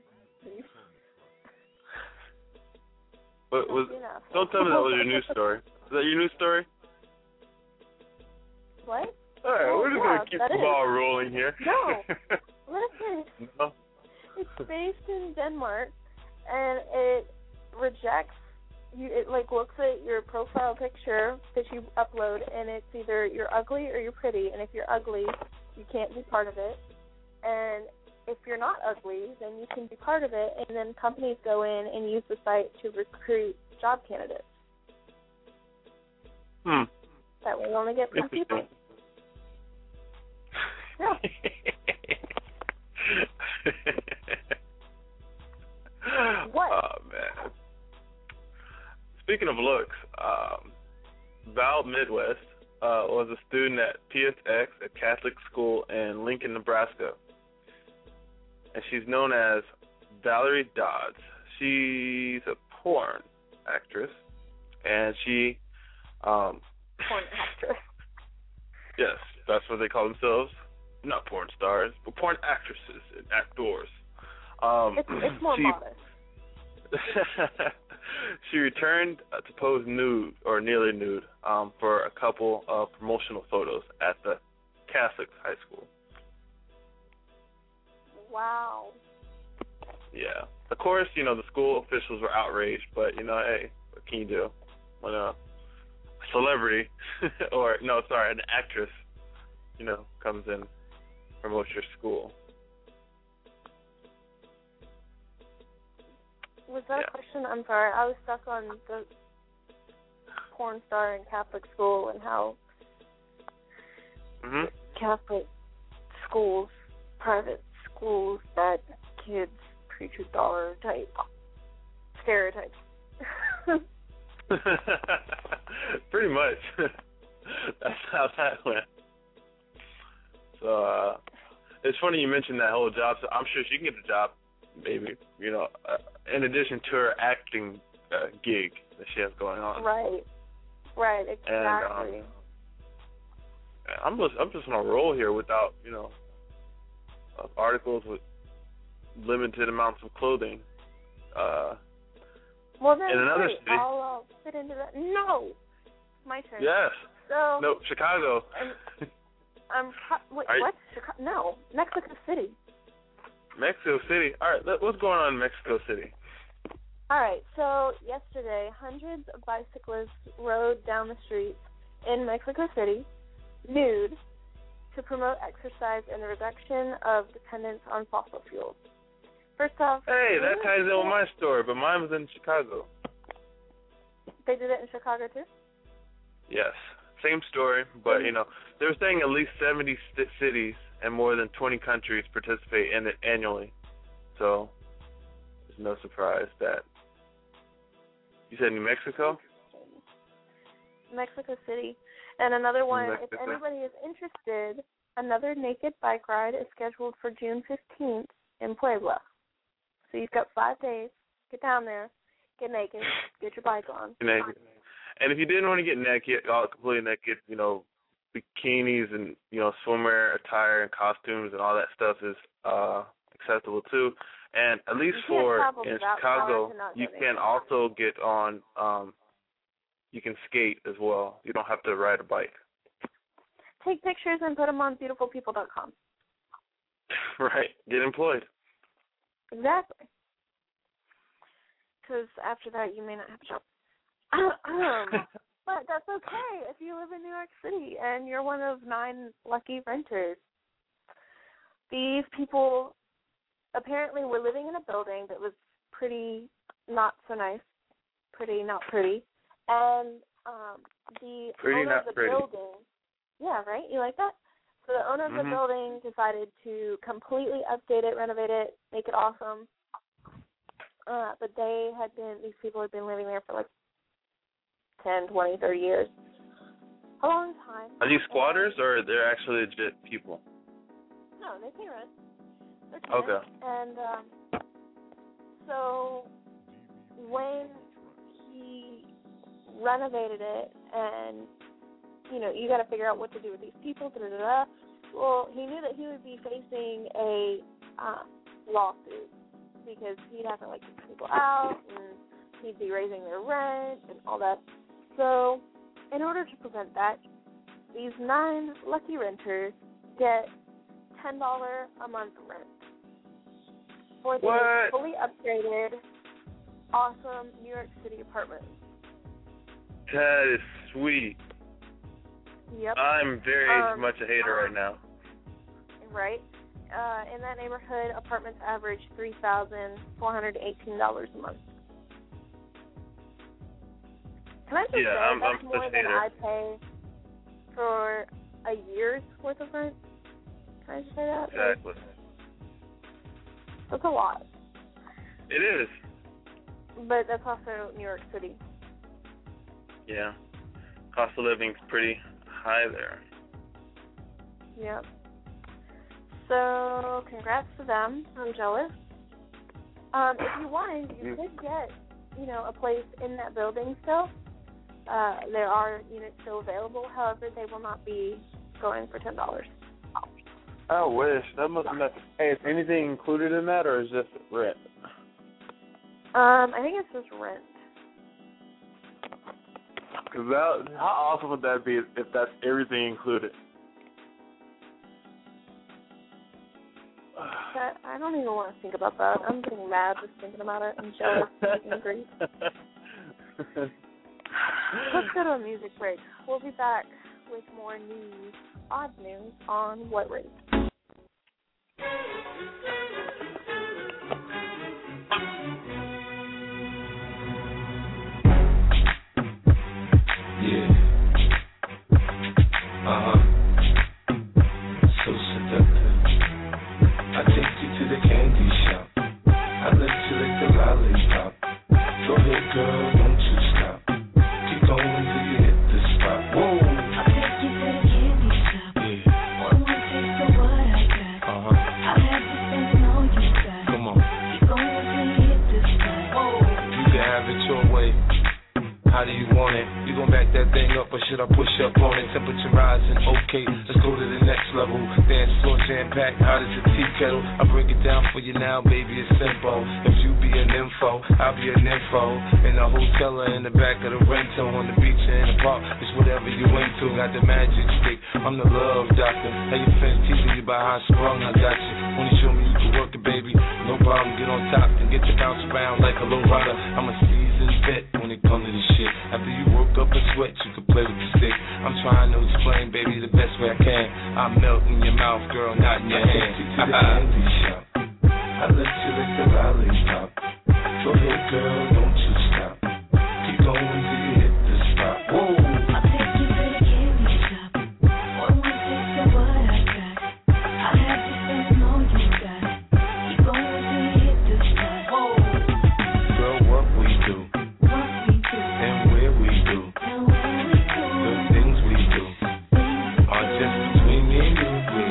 But was, don't tell me that was your news story. Is that your news story? What? All right, oh, we're just yeah, going to keep the ball rolling here. No. Listen. No. It's based in Denmark, and it rejects, you. It, like, looks at your profile picture that you upload, and it's either you're ugly or you're pretty, and if you're ugly, you can't be part of it. And if you're not ugly, then you can be part of it, and then companies go in and use the site to recruit job candidates. Hmm. That way you only get some people. Yeah. What? Oh, man. Speaking of looks, um, Val Midwest uh, was a student at P S X, a Catholic school in Lincoln, Nebraska. And she's known as Valerie Dodds. She's a porn actress, and she... Um, porn actress. Yes, that's what they call themselves. Not porn stars, but porn actresses and actors. Um, it's, it's more she, modest. She returned uh, to pose nude, or nearly nude, um, for a couple of promotional photos at the Catholic high school. Wow. Yeah. Of course, you know, the school officials were outraged, but, you know, hey, what can you do? When a celebrity, or, no, sorry, an actress, you know, comes in, promotes your school. Was that yeah. a question? I'm sorry. I was stuck on the porn star in Catholic school and how mm-hmm. Catholic schools, private schools, that kids preacher dollar type stereotypes. Pretty much. That's how that went. So uh, it's funny you mentioned that whole job. So I'm sure she can get the job, maybe, you know, uh, in addition to her acting uh, gig that she has going on. Right. Right. Exactly. And, um, I'm just I'm just on a roll here without, you know, uh, articles with limited amounts of clothing. Uh, Well, then in another great. city. I'll uh, fit into that. No, my turn. Yes. So. No, Chicago. I'm, I'm wait, Are what? Chicago? No, Mexico City. Mexico City. All right, what's going on in Mexico City? All right, so yesterday, hundreds of bicyclists rode down the streets in Mexico City, nude, to promote exercise and the reduction of dependence on fossil fuels. First off, hey, that ties in with my story, but mine was in Chicago. They did it in Chicago too? Yes, same story, but you know they were saying at least seventy st- cities and more than twenty countries participate in it annually. So there's no surprise that. You said New Mexico? Mexico City. And another one, Mexico. if anybody is interested, another naked bike ride is scheduled for June fifteenth in Puebla. So you've got five days. Get down there, get naked, get your bike on. Naked. And if you didn't want to get naked, all completely naked, you know, bikinis and, you know, swimwear attire and costumes and all that stuff is uh, acceptable too. And at least for in Chicago, you can also get on, um, you can skate as well. You don't have to ride a bike. Take pictures and put them on beautiful people dot com. Right. Get employed. Exactly. Because after that, you may not have a job. um, but that's okay if you live in New York City and you're one of nine lucky renters. These people apparently were living in a building that was pretty not so nice, pretty not pretty, and um, the pretty owner not of the pretty. building, yeah, right? You like that? So the owner of mm-hmm. the building decided to completely update it, renovate it, make it awesome. Uh, but they had been, these people had been living there for like ten, twenty, thirty years. A long time. Are these squatters or they're actually legit people? No, they pay rent. They're tenants. Okay. And um, so when he renovated it and, you know, you got to figure out what to do with these people, da, da, da, da. Well, he knew that he would be facing a uh, lawsuit because he'd have to, like, kick people out and he'd be raising their rent and all that. So in order to prevent that, these nine lucky renters get ten dollars a month rent for these what? fully upgraded, awesome New York City apartments. That is sweet. Yep. I'm very um, much a hater right now. Right. Uh, in that neighborhood, apartments average three thousand four hundred eighteen dollars a month. Can I just yeah, say I'm, that's I'm more such a than hater. I pay for a year's worth of rent? Can I just say that? Exactly. That's a lot. It is. But that's also New York City. Yeah. Cost of living's pretty high there. Yep. So, congrats to them. I'm jealous. Um, if you want, you could get, you know, a place in that building still. Uh, there are units still available. However, they will not be going for ten dollars. I wish. That must have. Hey, is anything included in that, or is just rent? Um, I think it's just rent. Cause that, how awesome would that be if that's everything included? That, I don't even want to think about that. I'm getting mad just thinking about it. I'm jealous and angry. Let's go to a music break. We'll be back with more news, odd news, on What Rate. Yeah. Uh-huh. So seductive. I take you to the candy shop. I let you lick the lollipop. Go ahead, girl, don't you stop. Keep going till you hit the spot. Whoa. I'll take you to the candy shop. Yeah. One more taste of what I got. Uh-huh. I'll have you spending all you got. Come on. Keep going till you hit the spot. Whoa. You can have it your way. How do you want it? You You gon' back that thing up or should I push up on it? Temperature rising, okay, let's go to the next level. Dance floor jam-packed, hot as a tea kettle. I break it down for you now, baby, it's simple. If you be an info, I'll be an info. In the hotel or in the back of the rental, on the beach or in the park, it's whatever you into. Got the magic stick, I'm the love doctor. Hey, your friends teaching you about how I sprung, I got you. Only show me you can work it, baby. No problem, get on top and get to bounce around like a low rider. I'm a seasoned vet when it comes to this shit. After you work up a sweat, you can play with the stick. I'm trying to explain, baby, the best way I can. I melt in your mouth, girl, not in your hand. To the candy shop, I let you lick the lollipop. Go ahead, girl, don't you stop. Keep going till you hit the spot. Whoa. I'll take you to the candy shop. One more taste of what I got. I'll have you spending all you got. Keep going till you hit the spot. Whoa. Girl, what we do, What we do, and where we do, and where we go. the things we do are just between me and you.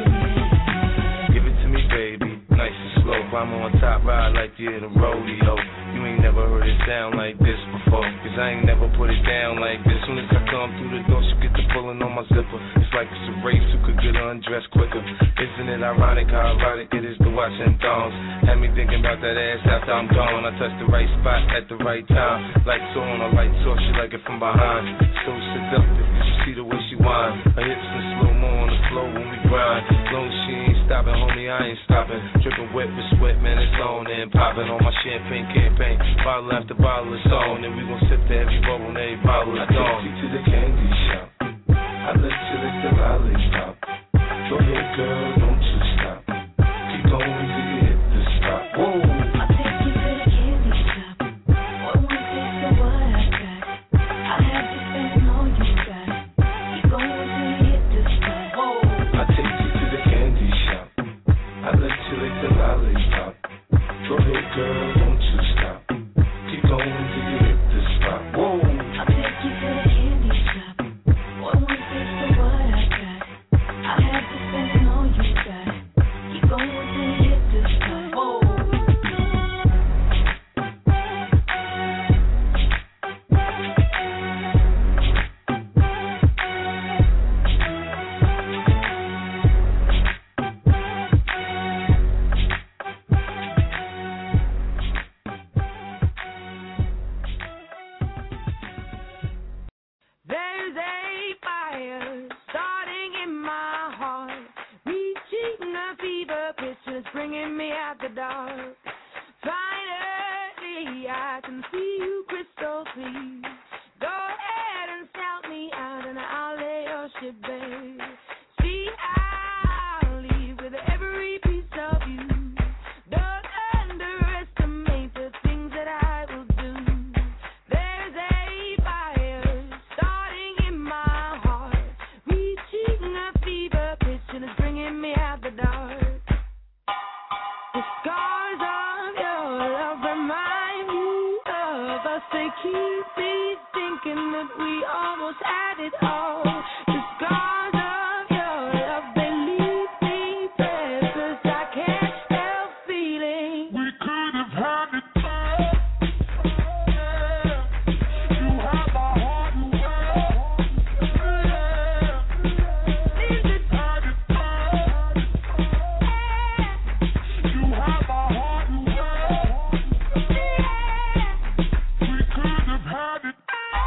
Give it to me, baby, nice and slow. I'm on top, ride like you in a rodeo. You ain't never heard it sound like this before, cause I ain't never put it down like this. Soon as I come through the door, she get the pulling on my zipper. It's like it's a race who could get undressed quicker. Isn't it ironic how erotic it is to watch them thongs? Had me thinking about that ass after I'm gone. I touch the right spot at the right time. Lights on, a light off, she like it from behind. So seductive, you should see the way she whine. Her hips in slow-mo on the floor when we grind. Long as she ain't stopping, homie, I ain't stopping. Dripping wet with sweat, man, it's on and popping on my champagne campaign. Bottle after bottle is on, and we gon' sip the every bubble and every bottle is I gone. take you to the candy shop. I let you lick the lollipop. Go ahead, girl, don't you stop. Keep going till you hit the spot. Whoa. I'll take you to the candy shop. One more taste of what I got. I'll have you spending all you got. Keep going till you hit the spot. Whoa. I take you to the candy shop. I let you lick the lollipop. Go ahead, girl, don't you stop. Keep going till you hit the spot. Whoa. I'll take you to the candy shop. One more taste of what I got. I'll have you spending all you got. Keep going till you hit the spot. Whoa. There's a fire starting in my heart, reaching a fever pitch and it's bringing me out the dark. Finally, I can see you crystal clear. Go ahead and scout me out and I'll lay your ship bare. See, I'll leave with every piece of you. Don't underestimate the things that I will do. There's a fire starting in my heart, reaching a fever pitch and it's bringing me out the dark. The scars of your love remind me of us. They keep me thinking that we almost had it all. The scars of your love, they leave me breathless. I can't help feeling We could have had it all. You have my heart, you have. Is it Had it all. You have my heart, you have. We could have had it.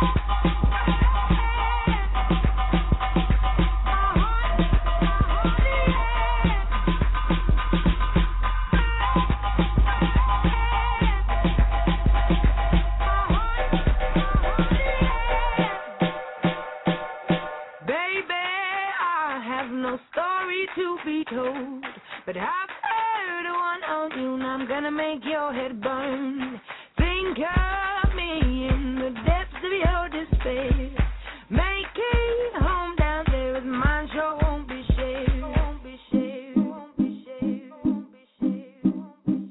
Baby, I have no story to be told, but I've heard one on you, and I'm gonna make your head burn. Think of me in the depths of your despair. Making home down there with mine sure won't be shared. Won't be shared. Won't be shared. Won't be shared. Won't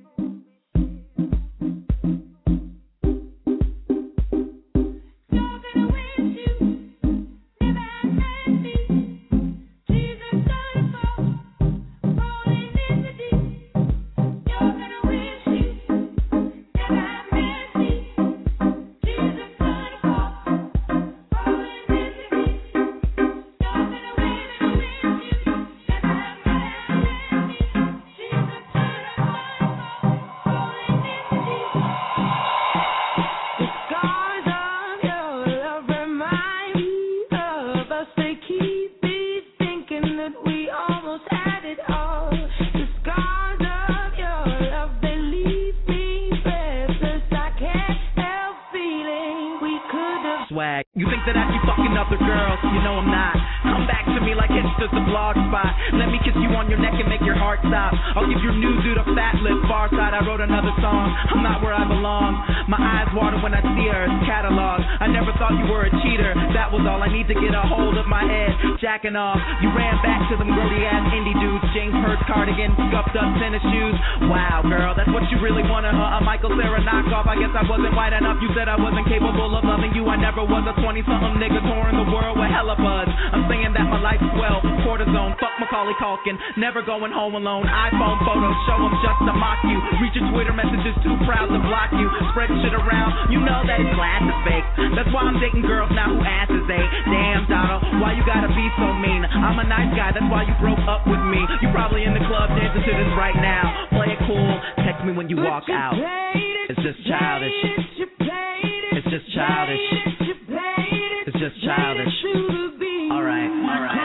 be shared. Not gonna wish you never had mercy. Jesus gonna fall, rolling in the deep. You're gonna wish you never had mercy. Jesus gonna fall, rolling in the deep. scars of your love, they leave me breathless. I can't help feeling we could have. Swag. You think that I keep fucking other girls? You know I'm not. Come back to me like it's just a blog spot. Let me kiss you on your neck and make your heart stop. I'll give your new dude a fat lip. Far side, I wrote another song. I'm not where I belong. My eyes water when I see her catalog. I never thought you were a cheater. That was all I need to get a hold of my head. Jacking off. You ran back to them grody ass indie dudes. James Hurst cardigan, scuffed up tennis shoes. Wow, girl, that's what you really wanted, huh? A Michael Cera knockoff. I guess I wasn't white enough. You said I wasn't capable of loving you. I never was a twenty-something nigga touring the world with hella buzz. I'm saying that my life's well. Cortisone, fuck Macaulay Culkin. Never going home alone. iPhone photos, show them just to mock you. Read your Twitter messages, too proud to block you. Spread shit around, you know that his glass is fake. That's why I'm dating girls now who asses ache. Damn, Donald, why you gotta be so mean? I'm a nice guy, that's why you broke up with me. You probably in the club dancing to this right now. Play it cool, text me when you walk out. It's just childish. It's just childish. It's just childish. Alright, alright.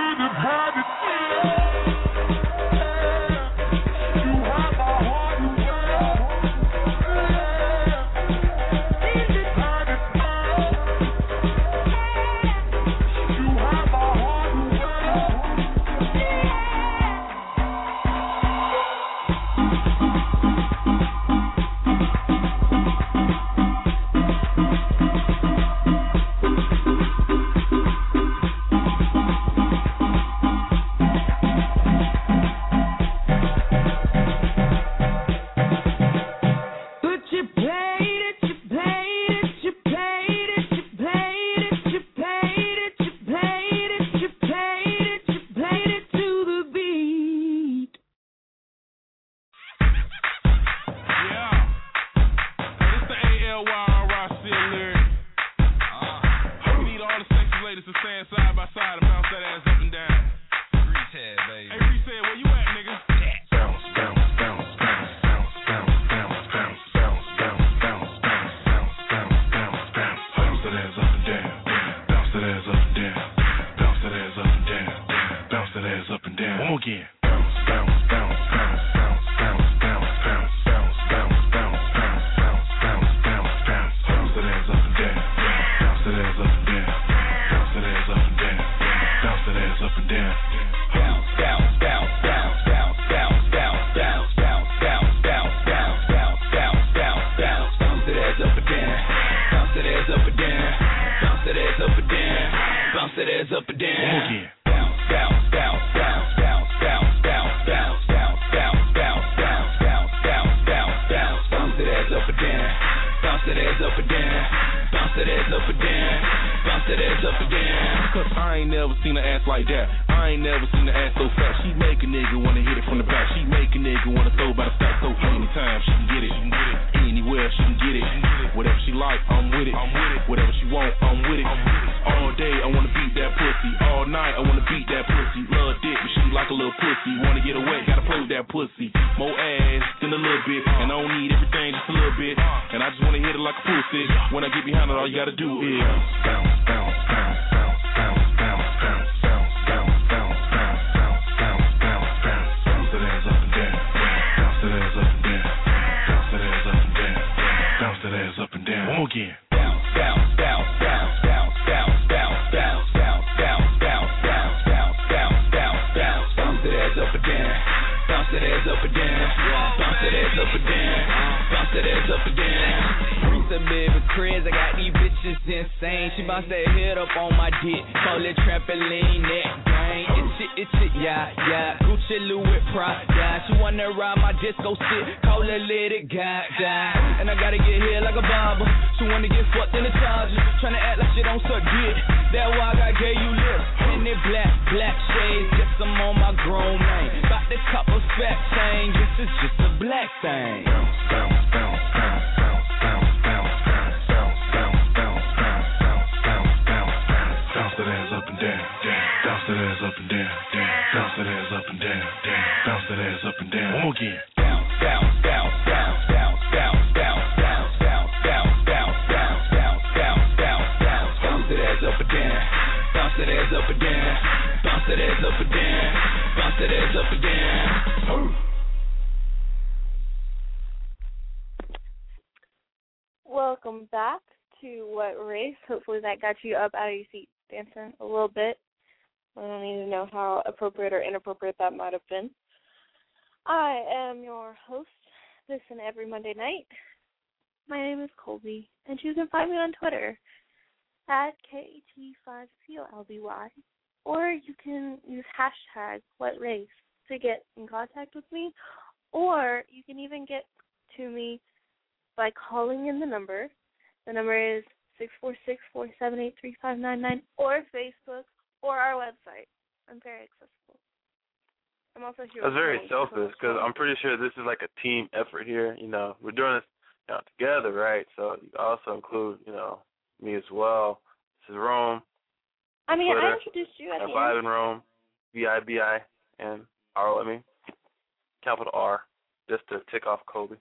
welcome back to What Race. Hopefully that got you up out of your seat dancing a little bit. I don't need to know how appropriate or inappropriate that might have been. I am your host this and every Monday night. My name is Colby, and you can find me on Twitter at K E T five C O L B Y, or you can use hashtag What Race to get in contact with me, or you can even get to me by calling in the number. The number is six four six, four seven eight, three five nine nine, or Facebook, or our website. I'm very accessible. I'm also here. That's very selfish because I'm pretty sure this is like a team effort here. You know, we're doing this you know, together, right? So you also include, you know, me as well. This is Rome. I mean, Twitter, I introduced you at the Vibe end. in Rome, V I B I and R, I mean, capital R, just to tick off Kobe.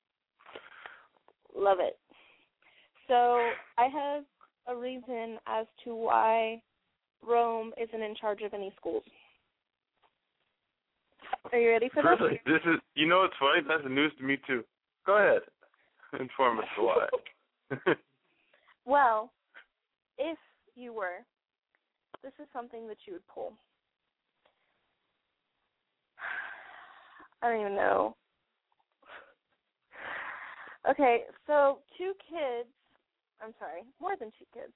Love it. So I have a reason as to why Rome isn't in charge of any schools. Are you ready for this? Really? This is, you know what's funny? That's news to me too. Go ahead. Inform us why. Well, if you were, this is something that you would pull. I don't even know. Okay, so two kids, I'm sorry, more than two kids.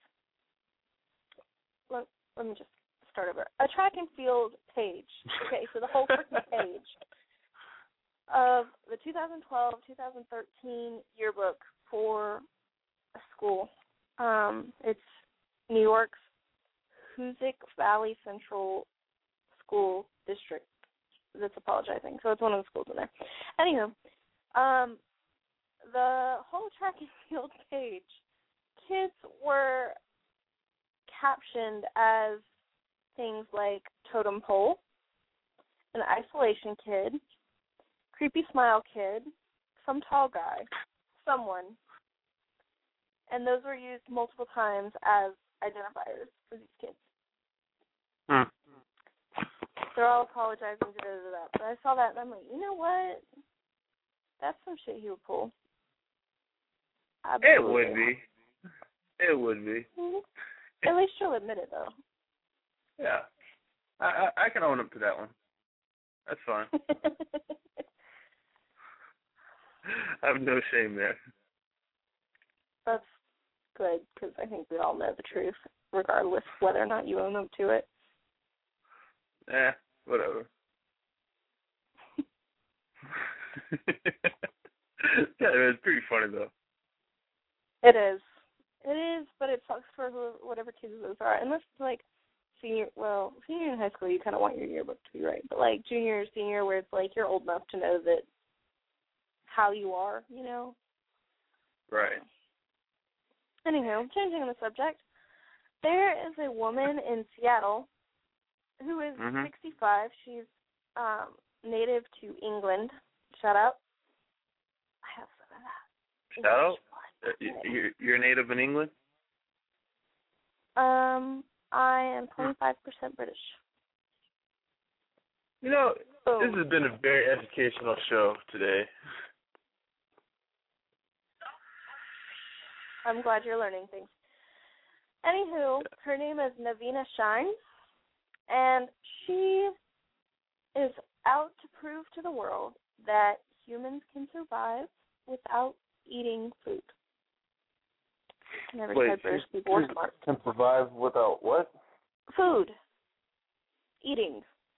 Let, let me just start over. A track and field page. Okay, so the whole freaking page of the two thousand twelve twenty thirteen yearbook for a school. Um, it's New York's Hoosick Valley Central School District that's apologizing. So it's one of the schools in there. Anywho, um, the whole track and field page, kids were captioned as things like totem pole, an isolation kid, creepy smile kid, some tall guy, someone. And those were used multiple times as identifiers for these kids. Hmm. They're all apologizing to that. But I saw that and I'm like, you know what? That's some shit he would pull. Absolutely. It would be. It would be. Mm-hmm. At least she'll admit it, though. Yeah. I, I I can own up to that one. That's fine. I have no shame there. That's good, because I think we all know the truth, regardless whether or not you own up to it. Eh, whatever. Yeah, it's pretty funny, though. It is. It is, but it sucks for who, whatever kids those are. Unless it's like senior, well, senior in high school, you kind of want your yearbook to be right. But like junior or senior, where it's like you're old enough to know that how you are, you know? Right. Anywho, changing the subject, there is a woman in Seattle who is mm-hmm. sixty-five. She's um, native to England. Shout out. I have some of that. Shout out? You're, you're native in England? Um, I am twenty-five percent British. You know, oh. This has been a very educational show today. I'm glad you're learning things. Anywho, her name is Navina Shine, and she is out to prove to the world that humans can survive without eating food. Never Wait, said British people were smart. Can survive without what? Food. Eating.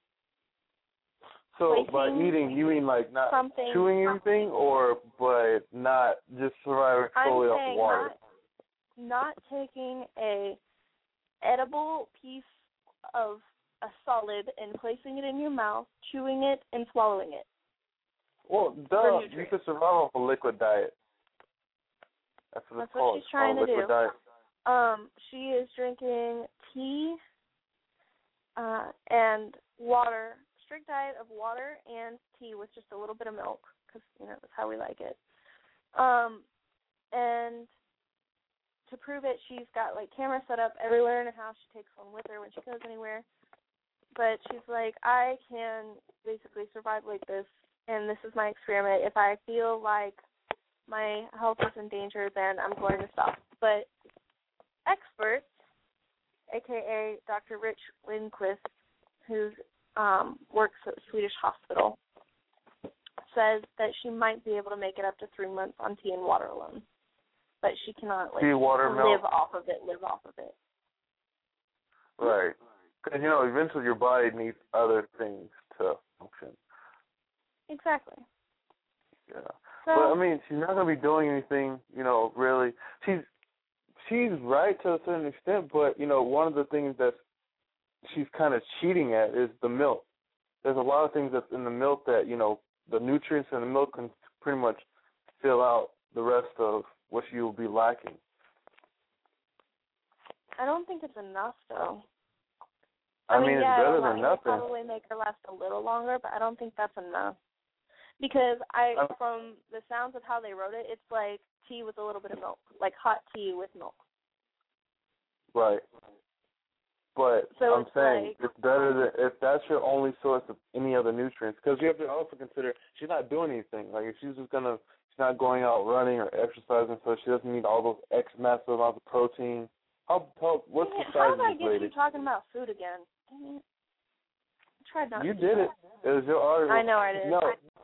So Placing by eating, you mean like not something, chewing anything, or by not just surviving solely I'm off saying water? Not, not taking a edible piece of a solid and placing it in your mouth, chewing it, and swallowing it. Well, duh, you could survive off a liquid diet. That's what That's it's called. what she's trying oh, to liquid do. Diet. Um, she is drinking tea uh, and water, strict diet of water and tea with just a little bit of milk, because, you know, that's how we like it. Um, and to prove it, she's got, like, cameras set up everywhere in her house. She takes one with her when she goes anywhere. But she's like, I can basically survive like this, and this is my experiment. If I feel like my health is in danger, then I'm going to stop. But experts, a k a. Doctor Rich Lindquist, who um, works at a Swedish hospital, says that she might be able to make it up to three months on tea and water alone. But she cannot, like, tea, water, live milk. off of it, live off of it. Right. Because, you know, eventually your body needs other things to function. Exactly. Yeah. So, but, I mean, she's not going to be doing anything, you know, really. She's she's right to a certain extent, but, you know, one of the things that she's kind of cheating at is the milk. There's a lot of things that's in the milk that, you know, the nutrients in the milk can pretty much fill out the rest of what she will be lacking. I don't think it's enough, though. I, I mean, mean, yeah, it's better it'll, than it'll nothing. probably make her last a little longer, but I don't think that's enough. Because I, Um, from the sounds of how they wrote it, it's like tea with a little bit of milk, like hot tea with milk. Right. But So I'm it's saying like- it's better than if that's your only source of any other nutrients. Because you have to also consider she's not doing anything. Like if she's just gonna, she's not going out running or exercising, so she doesn't need all those X massive amounts of protein. How, how what's Dang the it, size how of did I this get lady? you talking about food again? Dang it. I tried not You to do did it. that. It was your article. I know I did. No.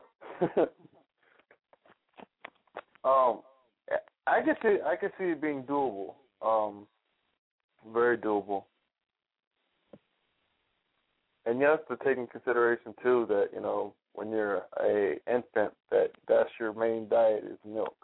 um, I can see I can see it being doable. Um, very doable. And you have to take in consideration too that, you know, when you're a infant, that that's your main diet is milk.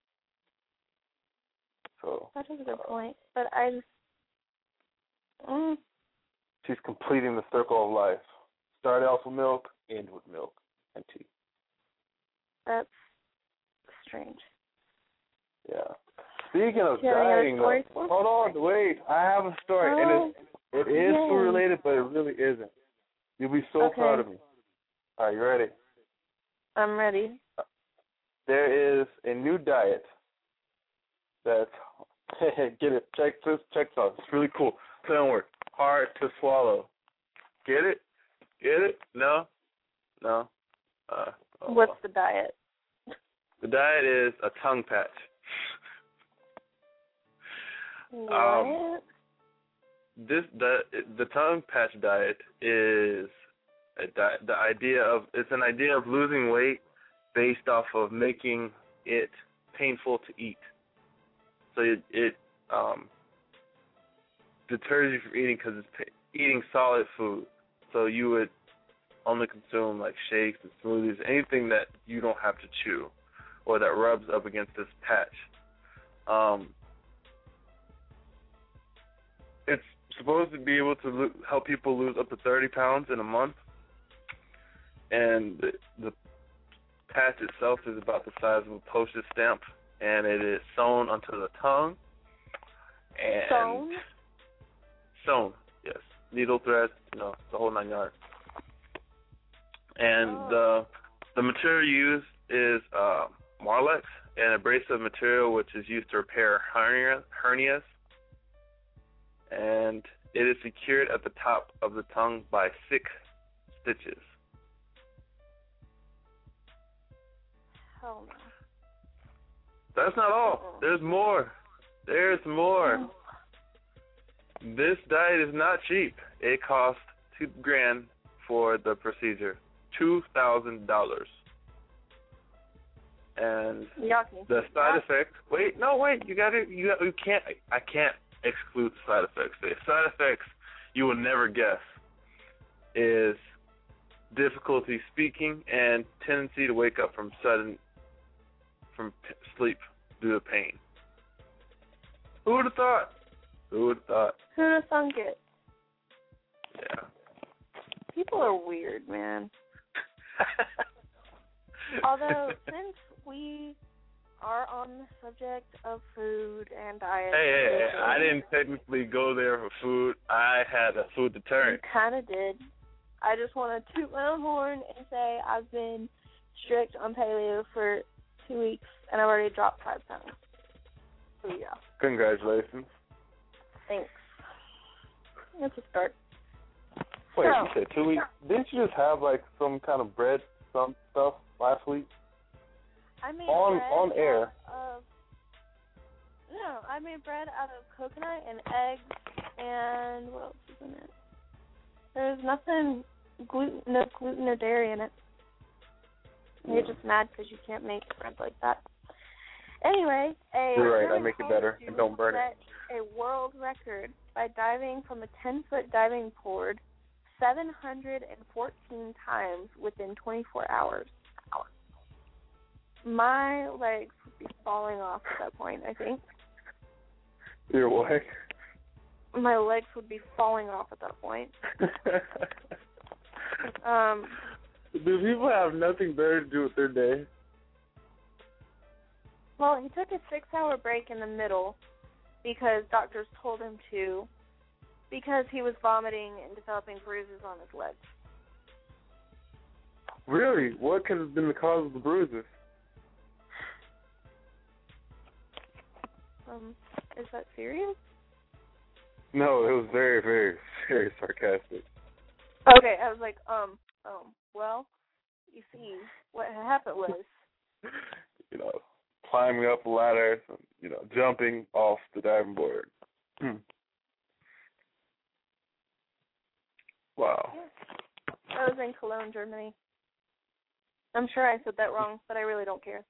So That is a good point. But I just, mm, she's completing the circle of life. Start off with milk, end with milk and tea. that's strange. Yeah. Speaking of Do you have any other dieting, stories though, for hold on, wait. I have a story, Oh, and it, it is yay. food related, but it really isn't. You'll be so Okay. proud of me. All right, you ready? I'm ready. There is a new diet that's get it. Check this. Check this out. It's really cool. Don't work. Hard to swallow. Get it? Get it? No. No. Uh, oh, What's well. the diet? The diet is a tongue patch. What? Um, This the the tongue patch diet is a di- the idea of it's an idea of losing weight based off of making it painful to eat. So it it um, deters you from eating because it's pa- eating solid food. So you would only consume like shakes and smoothies, anything that you don't have to chew or that rubs up against this patch. Um, it's supposed to be able to lo- help people lose up to thirty pounds in a month, and the, the patch itself is about the size of a postage stamp, and it is sewn onto the tongue. And Sewn? Sewn, yes. Needle thread, you know, the whole nine yards. And Oh. the the material used is uh, Marlex, an abrasive material which is used to repair hernia, hernias. And it is secured at the top of the tongue by six stitches. Hell no. That's not all. There's more. There's more. This diet is not cheap. It costs two grand for the procedure, two thousand dollars. And Yucky. the side effects. Wait, no, wait. You got to. You got, you can't. I can't exclude the side effects. The side effects you will never guess is difficulty speaking and tendency to wake up from sudden from p- sleep due to pain. Who would have thought? Who would have thought? Who'd have thunk it? Yeah. People are weird, man. Although, since we are on the subject of food and diet, Hey, hey, hey, I didn't technically go there for food. I had a food deterrent. kind of did. I just want to toot my own horn and say I've been strict on paleo for two weeks, and I've already dropped five pounds. So, yeah. Congratulations. Thanks. That's a start. Wait, So- you said two weeks? Didn't you just have like some kind of bread, some stuff last week? I I made on bread on air. Of, no, I made bread out of coconut and eggs and what else is in it? There's nothing gluten, no gluten or dairy in it. You're just mad because you can't make bread like that. Anyway, a You're right. I German make it better and don't burn it. set a world record by diving from a ten-foot diving board seven hundred fourteen times within twenty-four hours. My legs would be falling off at that point, I think. Your what? My legs would be falling off at that point. um, Do people have nothing better to do with their day? Well, he took a six-hour break in the middle because doctors told him to, because he was vomiting and developing bruises on his legs. Really? What could have been the cause of the bruises? Um, is that serious? No, it was very, very, very sarcastic. Okay, I was like, um, um, well, you see, what happened was... You know, climbing up a ladder, you know, jumping off the diving board. Hmm. Wow. Yeah. I was in Cologne, Germany. I'm sure I said that wrong, but I really don't care.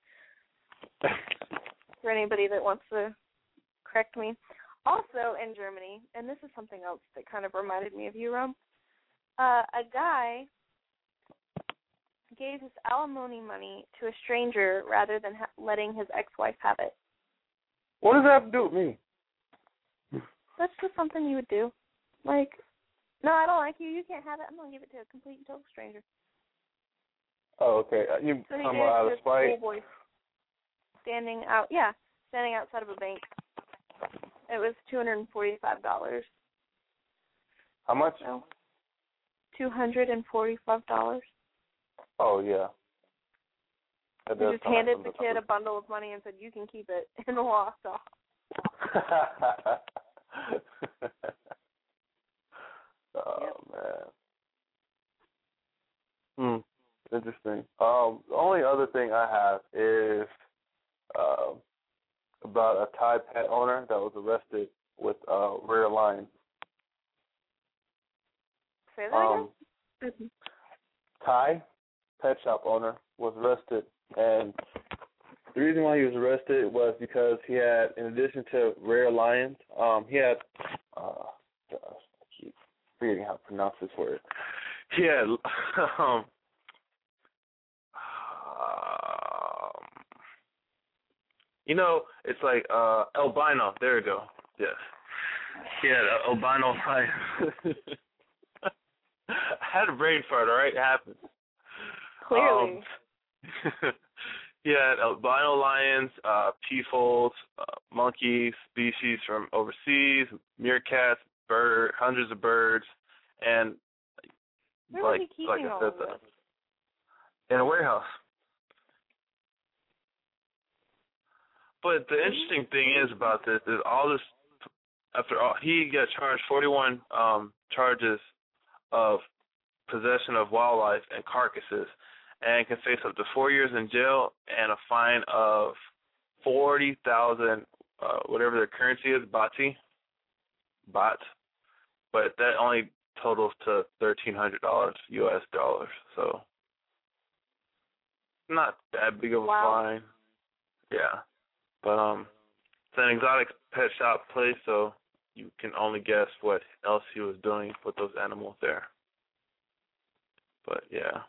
For anybody that wants to correct me. Also in Germany, and this is something else that kind of reminded me of you, Rum, uh, a guy gave his alimony money to a stranger rather than ha- letting his ex-wife have it. What does that have to do with me? That's just something you would do. Like, no, I don't like you. You can't have it. I'm going to give it to a complete and total stranger. Oh, okay. You So he come gave it out to of his spite? schoolboy standing out, yeah, standing outside of a bank. It was two hundred forty-five dollars. How much? So, two hundred forty-five dollars. Oh, yeah. That He does just sound like handed the something kid a bundle of money and said, you can keep it, and walked off. Oh, yep. man. Hmm. Interesting. Um, the only other thing I have is uh, about a Thai pet owner that was arrested with uh, rear lines. Say that Um, again? Thai pet shop owner was arrested, and the reason why he was arrested was because he had, in addition to rare lions, um, he had, uh, gosh, I keep forgetting how to pronounce this word. He had, um, um, you know, it's like uh, albino. There we go. Yes, he had uh, albino lions. I had a brain fart. All right, it happens. Clearly. Um, he had albino lions, uh, peafoals, uh, monkeys, species from overseas, meerkats, bird, hundreds of birds, and Where like was he like keeping I all said, of this? in a warehouse. But the interesting thing is about this is all this. After all, he got charged forty-one um, charges of possession of wildlife and carcasses, and can face up to four years in jail and a fine of forty thousand, uh, whatever their currency is, bati, baht. But that only totals to thirteen hundred dollars U S dollars. So not that big of a Wow. fine. Yeah, but um, it's an exotic pet shop place, so you can only guess what else he was doing with those animals there. But yeah.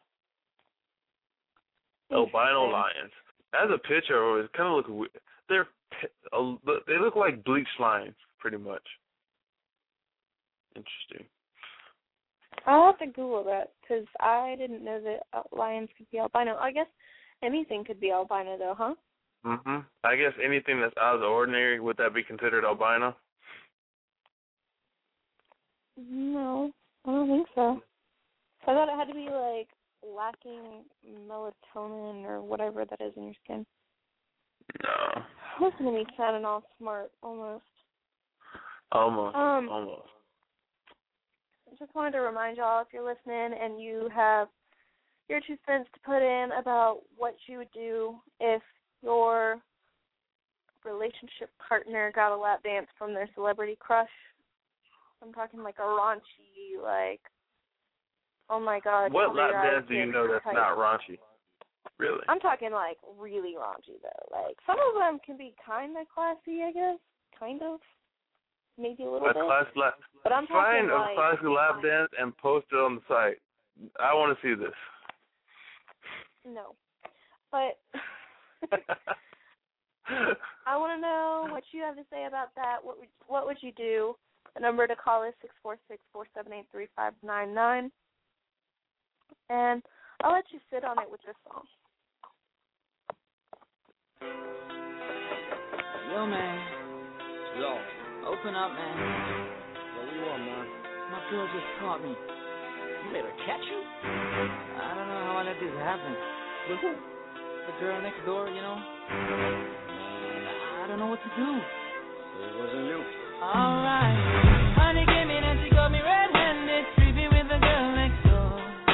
Albino lions. As a picture, it kind of look weird. They're they look like bleached lions, pretty much. Interesting. I'll have to Google that because I didn't know that lions could be albino. I guess anything could be albino, though, huh? Mhm. I guess anything that's out of the ordinary, would that be considered albino? No, I don't think so. I thought it had to be like lacking melatonin or whatever that is in your skin. No. Listen to me sounding all smart, almost. Almost. Um, Almost. I just wanted to remind y'all, if you're listening and you have your two cents to put in about what you would do if your relationship partner got a lap dance from their celebrity crush. I'm talking like a raunchy, like, oh my God. What lap your dance do you know that's type. not raunchy? Really? I'm talking like really raunchy though. Like some of them can be kind of classy, I guess, kind of, maybe a little A bit. class lap. But I'm Find talking a like classy lap dance and post it on the site. I want to see this. no, but I want to know what you have to say about that. What would what would you do? The number to call is six four six, four seven eight, three five nine nine. And I'll let you sit on it with this song. Yo, man. Yo. Open up, man. What do you want, man? My girl just caught me. You made her catch you? I don't know how I let this happen. With who? The girl next door, you know? I don't know what to do. It wasn't you. Alright. Honey came in and she got me red-handed, creepy with the girl next door.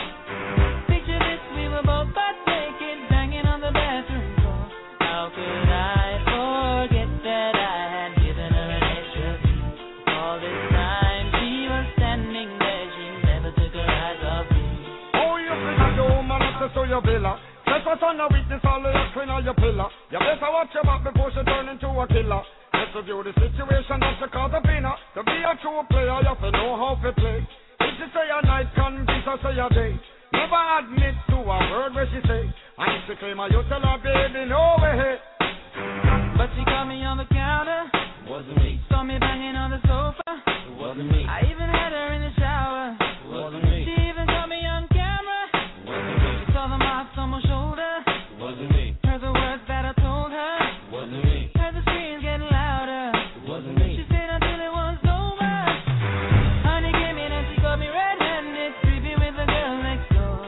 Picture this, we were both butt naked, banging on the bathroom floor. How could I forget that I had given her an extra key? All this time she was standing there, she never took her eyes off me. Oh, you think I'm the woman access to your villa? Just what's on the weakness, all of your queen or your pillar. You better watch your back before she turn into a killer. Let's review the situation that you call the winner. To be a true player, you have to know how to play. If she say a night, convince her say a day. Never admit to a word where she say. And if she claim her, you tell her, baby, no way. But she caught me on the counter. Wasn't me. Saw me banging on the sofa. Wasn't me. I even had her in the shower. Wasn't me. She even caught me on camera. Wasn't me. She saw the marks on my shoulder. Wasn't me. Heard the words that I told her. Wasn't me. Heard the screams getting louder. Wasn't me. She stayed until it was over. Honey came in and she got me red-handed, creepy with the girl next door.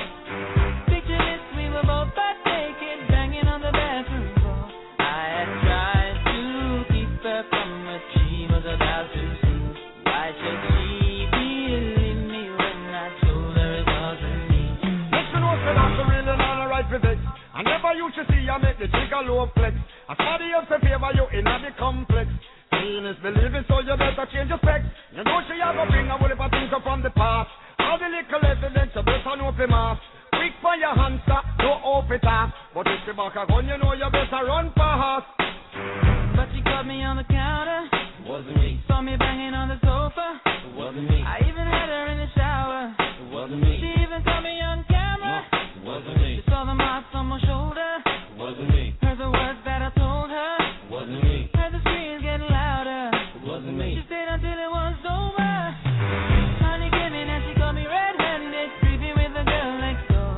Picture this, we were both butt naked, banging on the bathroom floor. I had tried to keep her from what she was about to see. Why should she believe me when I told her it wasn't me? Listen, what's the answer really not alright with it? I never used to see you make the trigger low flex. As somebody else to favor you in the complex. Seeing is believing, so you better change your specs. You know she a go bring a whole heap of things up from the past. All the little evidence you better know for mass. Quick for your hands, stop, no off it off. But if she back a gun, you know you better run fast. But she caught me on the counter. Wasn't me. Saw me banging on the sofa. Wasn't me. I even had her in the shower. Wasn't me. She even saw me on camera. Wasn't me. She saw the marks on my shoulder. Wasn't me. Heard the words that I told her. Wasn't me. Heard the screams getting louder. Wasn't me. She stayed until it was over. Honey came in and she got me red-handed, creepy with the girl next door.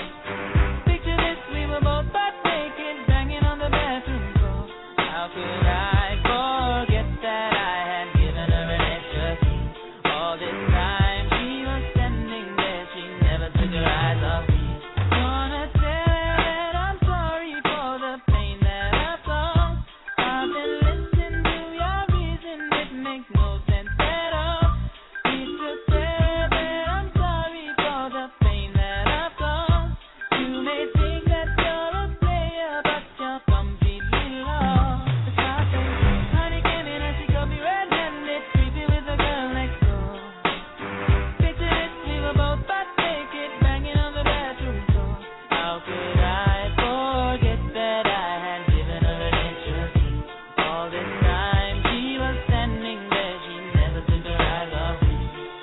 Picture this, we were both butt naked, banging on the bathroom floor. How could I forget that I had given her an extra key? All this time she was standing there, she never took her eyes off me. Gonna tell her that I'm sorry for the pain that I've caused. I've been listening to your reason, it makes no sense at all. Need to tell her that I'm sorry for the pain that I've caused. You may think that you're a player, but you're completely lost. It's nothing. Honey came in and she got me red-handed, creepy with the girl next door. Picture this, we were both butt naked, banging on the bathroom floor. How could I forget that I had given her an extra key? All this time she was standing there, she never took her eyes off me.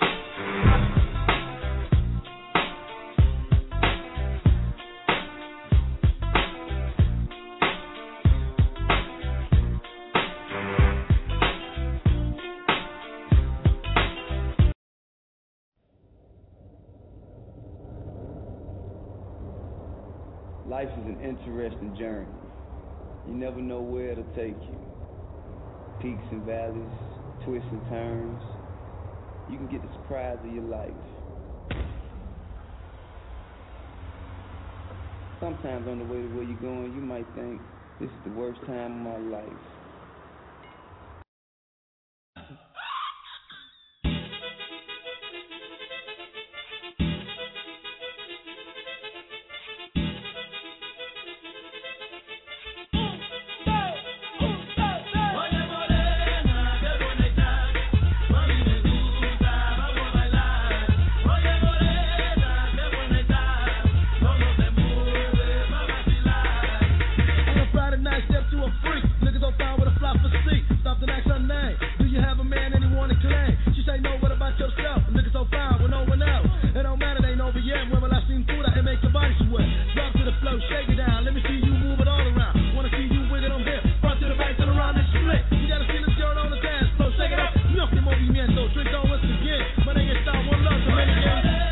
Life is an interesting journey. You never know where it'll take you. Peaks and valleys, twists and turns. You can get the surprise of your life. Sometimes on the way to where you're going, you might think, this is the worst time of my life. down. Let me see you move it all around. Wanna see you wiggle them here. Front to the back, turn around and split. You gotta see the dirt on the dance floor. Shake it up. No te movimiento. Drink on once again. But they get start one love to many games.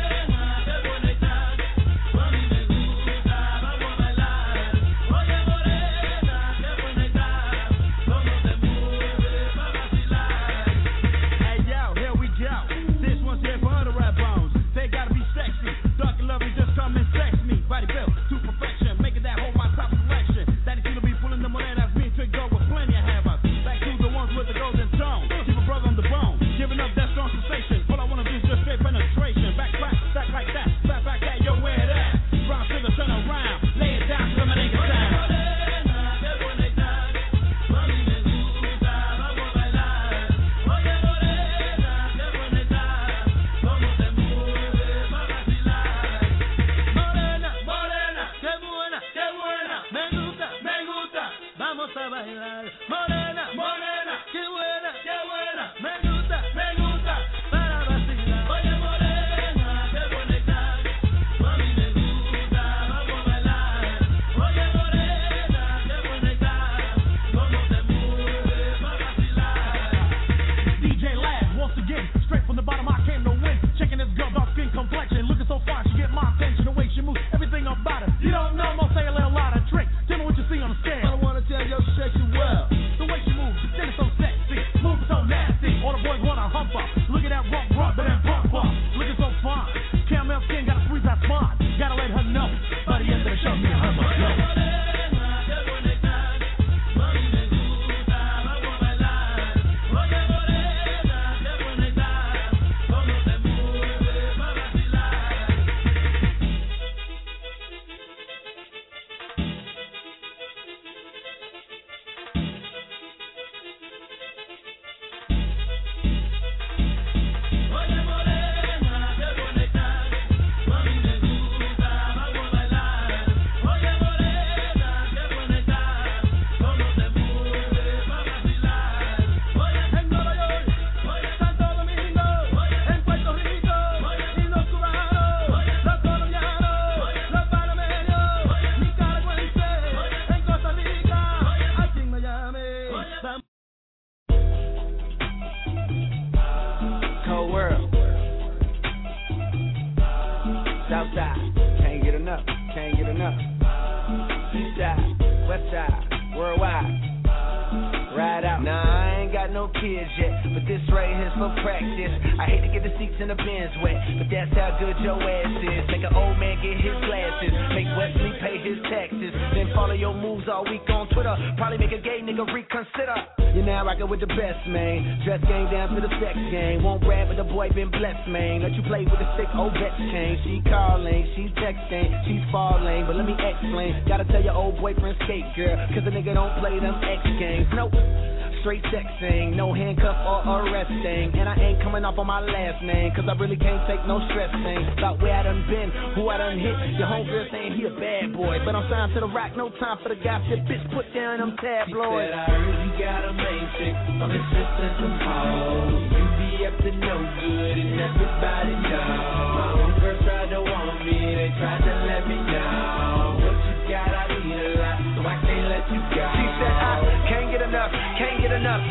With the best, man. Dress game down to the sex game. Won't brag, but the boy been blessed, man. Let you play with the sick old vet chain. She calling, she's texting, she's falling. But let me explain. Gotta tell your old boyfriend skate, girl. Cause the nigga don't play them X games. Nope. Straight sexing, no handcuff or arresting. And I ain't coming off on my last name, cause I really can't take no stressing. About where I done been, who I done hit. Your homegirl saying he a bad boy, but I'm signed to the rock, no time for the gossip. Bitch, put down them tabloids. She said, I heard you got a main chick on the system some hoes. You be up to no good and everybody knows. My homegirls tried to want me, they tried to let me know. What you got, I need a lot, so I can't let you go. She said, I can't get enough, can't get enough.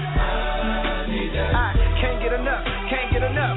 I need that. I can't get enough, can't get enough.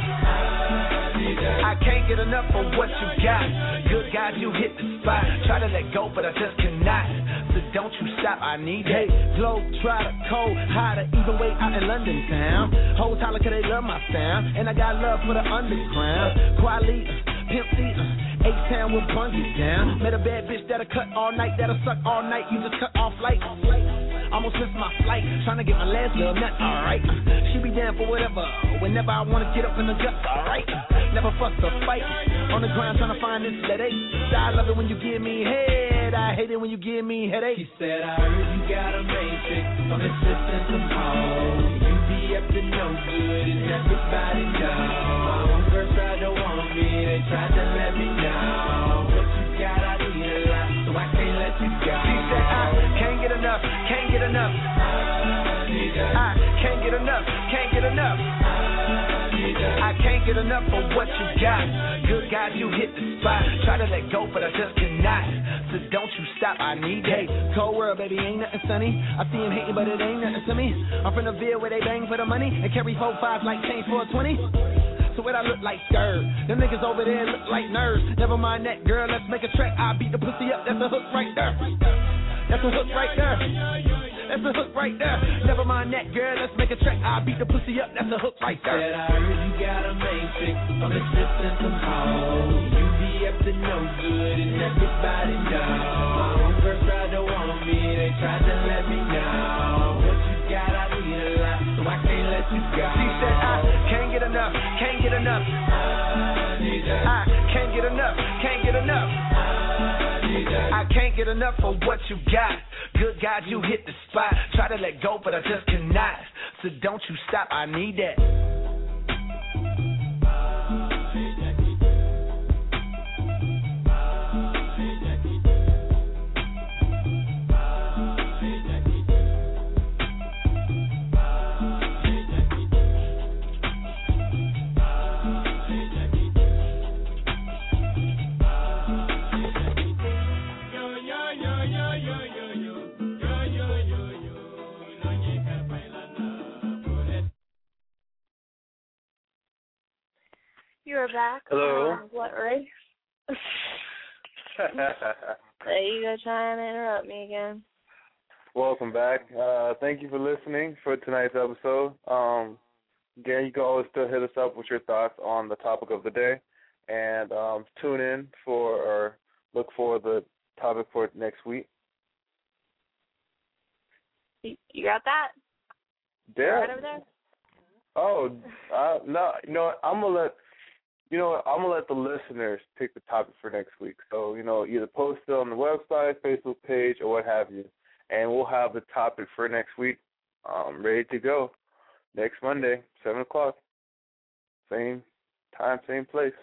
I need that. I can't get enough of what you got. Good God, you hit the spot. Try to let go, but I just cannot. So don't you stop, I need it. Hey, globe, try to cold, hotter, even way out in London town. Hoes holler cause they love my sound. And I got love for the underground. Quality, pimp C, H-Town with bungee down. Met a bad bitch that'll cut all night, that'll suck all night. You just cut off light. Almost missed my flight, trying to get my last little nut, alright. She be down for whatever, whenever I wanna get up in the guts, alright. Never fuss or fight, on the ground trying to find this headache. I love it when you give me head, I hate it when you give me headache. She said, I heard you got a main chick on the system some hoes. You be up to no good and everybody knows. My homegirls tried to want me, they tried to let me know. What you got, I need a lot, so I can't let you go. She said, I can't get enough, can't get enough. I need that. I can't get enough, can't get enough. I need that. I can't can't get enough of what you got. Good God, you hit the spot. Try to let go, but I just cannot. So don't you stop, I need that. Cold world, baby, ain't nothing sunny. I see him hating, but it ain't nothing to me. I'm from the Ville where they bang for the money and carry four fives like change for a twenty. So what I look like scared? Them niggas over there look like nerds. Never mind that, girl, let's make a track. I beat the pussy up, that's a hook right there. That's a hook right there. That's a hook right there. Never mind that, girl, let's make a track. I beat the pussy up, that's a hook right there. Said I heard you got a main chick, I'm assisting some hoes. You be up to no good and everybody know. First tried to want me, they tried to let me know. What you got, I need a lot, so I can't let you go. She said I can't get enough, can't get enough. I need that. I can't get enough, can't get enough. I need that. I can't get enough of what you got. Good God, you hit the spot. Try to let go, but I just cannot. So don't you stop, I need that. You are back. Hello. Um, what race? There you go, trying to interrupt me again. Welcome back. Uh, thank you for listening for tonight's episode. Um, again, you can always still hit us up with your thoughts on the topic of the day, and um, tune in for or look for the topic for next week. You, you got that? Yeah. Right over there? Oh, uh, no. You know what? I'm gonna let you know what? I'm gonna let the listeners pick the topic for next week. So you know, either post it on the website, Facebook page, or what have you, and we'll have the topic for next week um, ready to go next Monday, seven o'clock, same time, same place.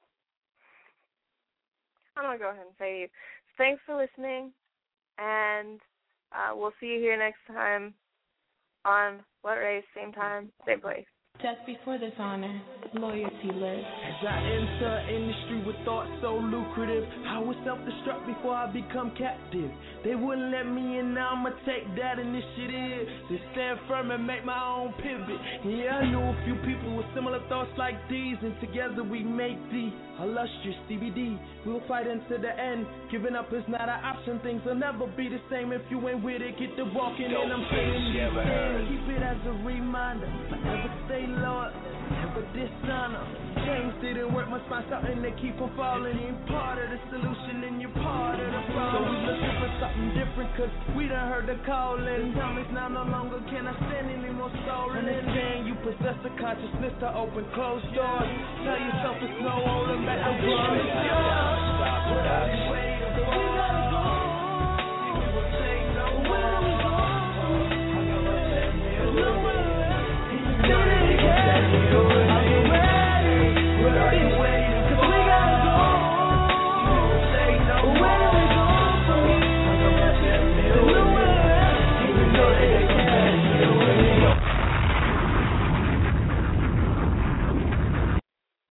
I'm gonna go ahead and say to you, thanks for listening, and uh, we'll see you here next time on What Race, same time, same place. Just before this honor, loyalty lives. As I enter an industry with thoughts so lucrative, I was self-destruct before I become captive. They wouldn't let me in, now I'ma take that initiative to stand firm and make my own pivot. Yeah, I knew a few people with similar thoughts like these, and together we make the illustrious D V D. We'll fight into the end. Giving up is not an option. Things will never be the same if you ain't with it. Get to walking, and I'm saying these keep it as a reminder. Forever stay loyal, never dishonor. Things didn't work, must find something to keep from falling. You're part of the solution and you're part of the problem. So we looking for something different, cause we done heard the calling. Tell me now no longer can I stand any more stolen. Understand you possess the consciousness to open closed doors. Tell yourself it's no holding back the world is yours.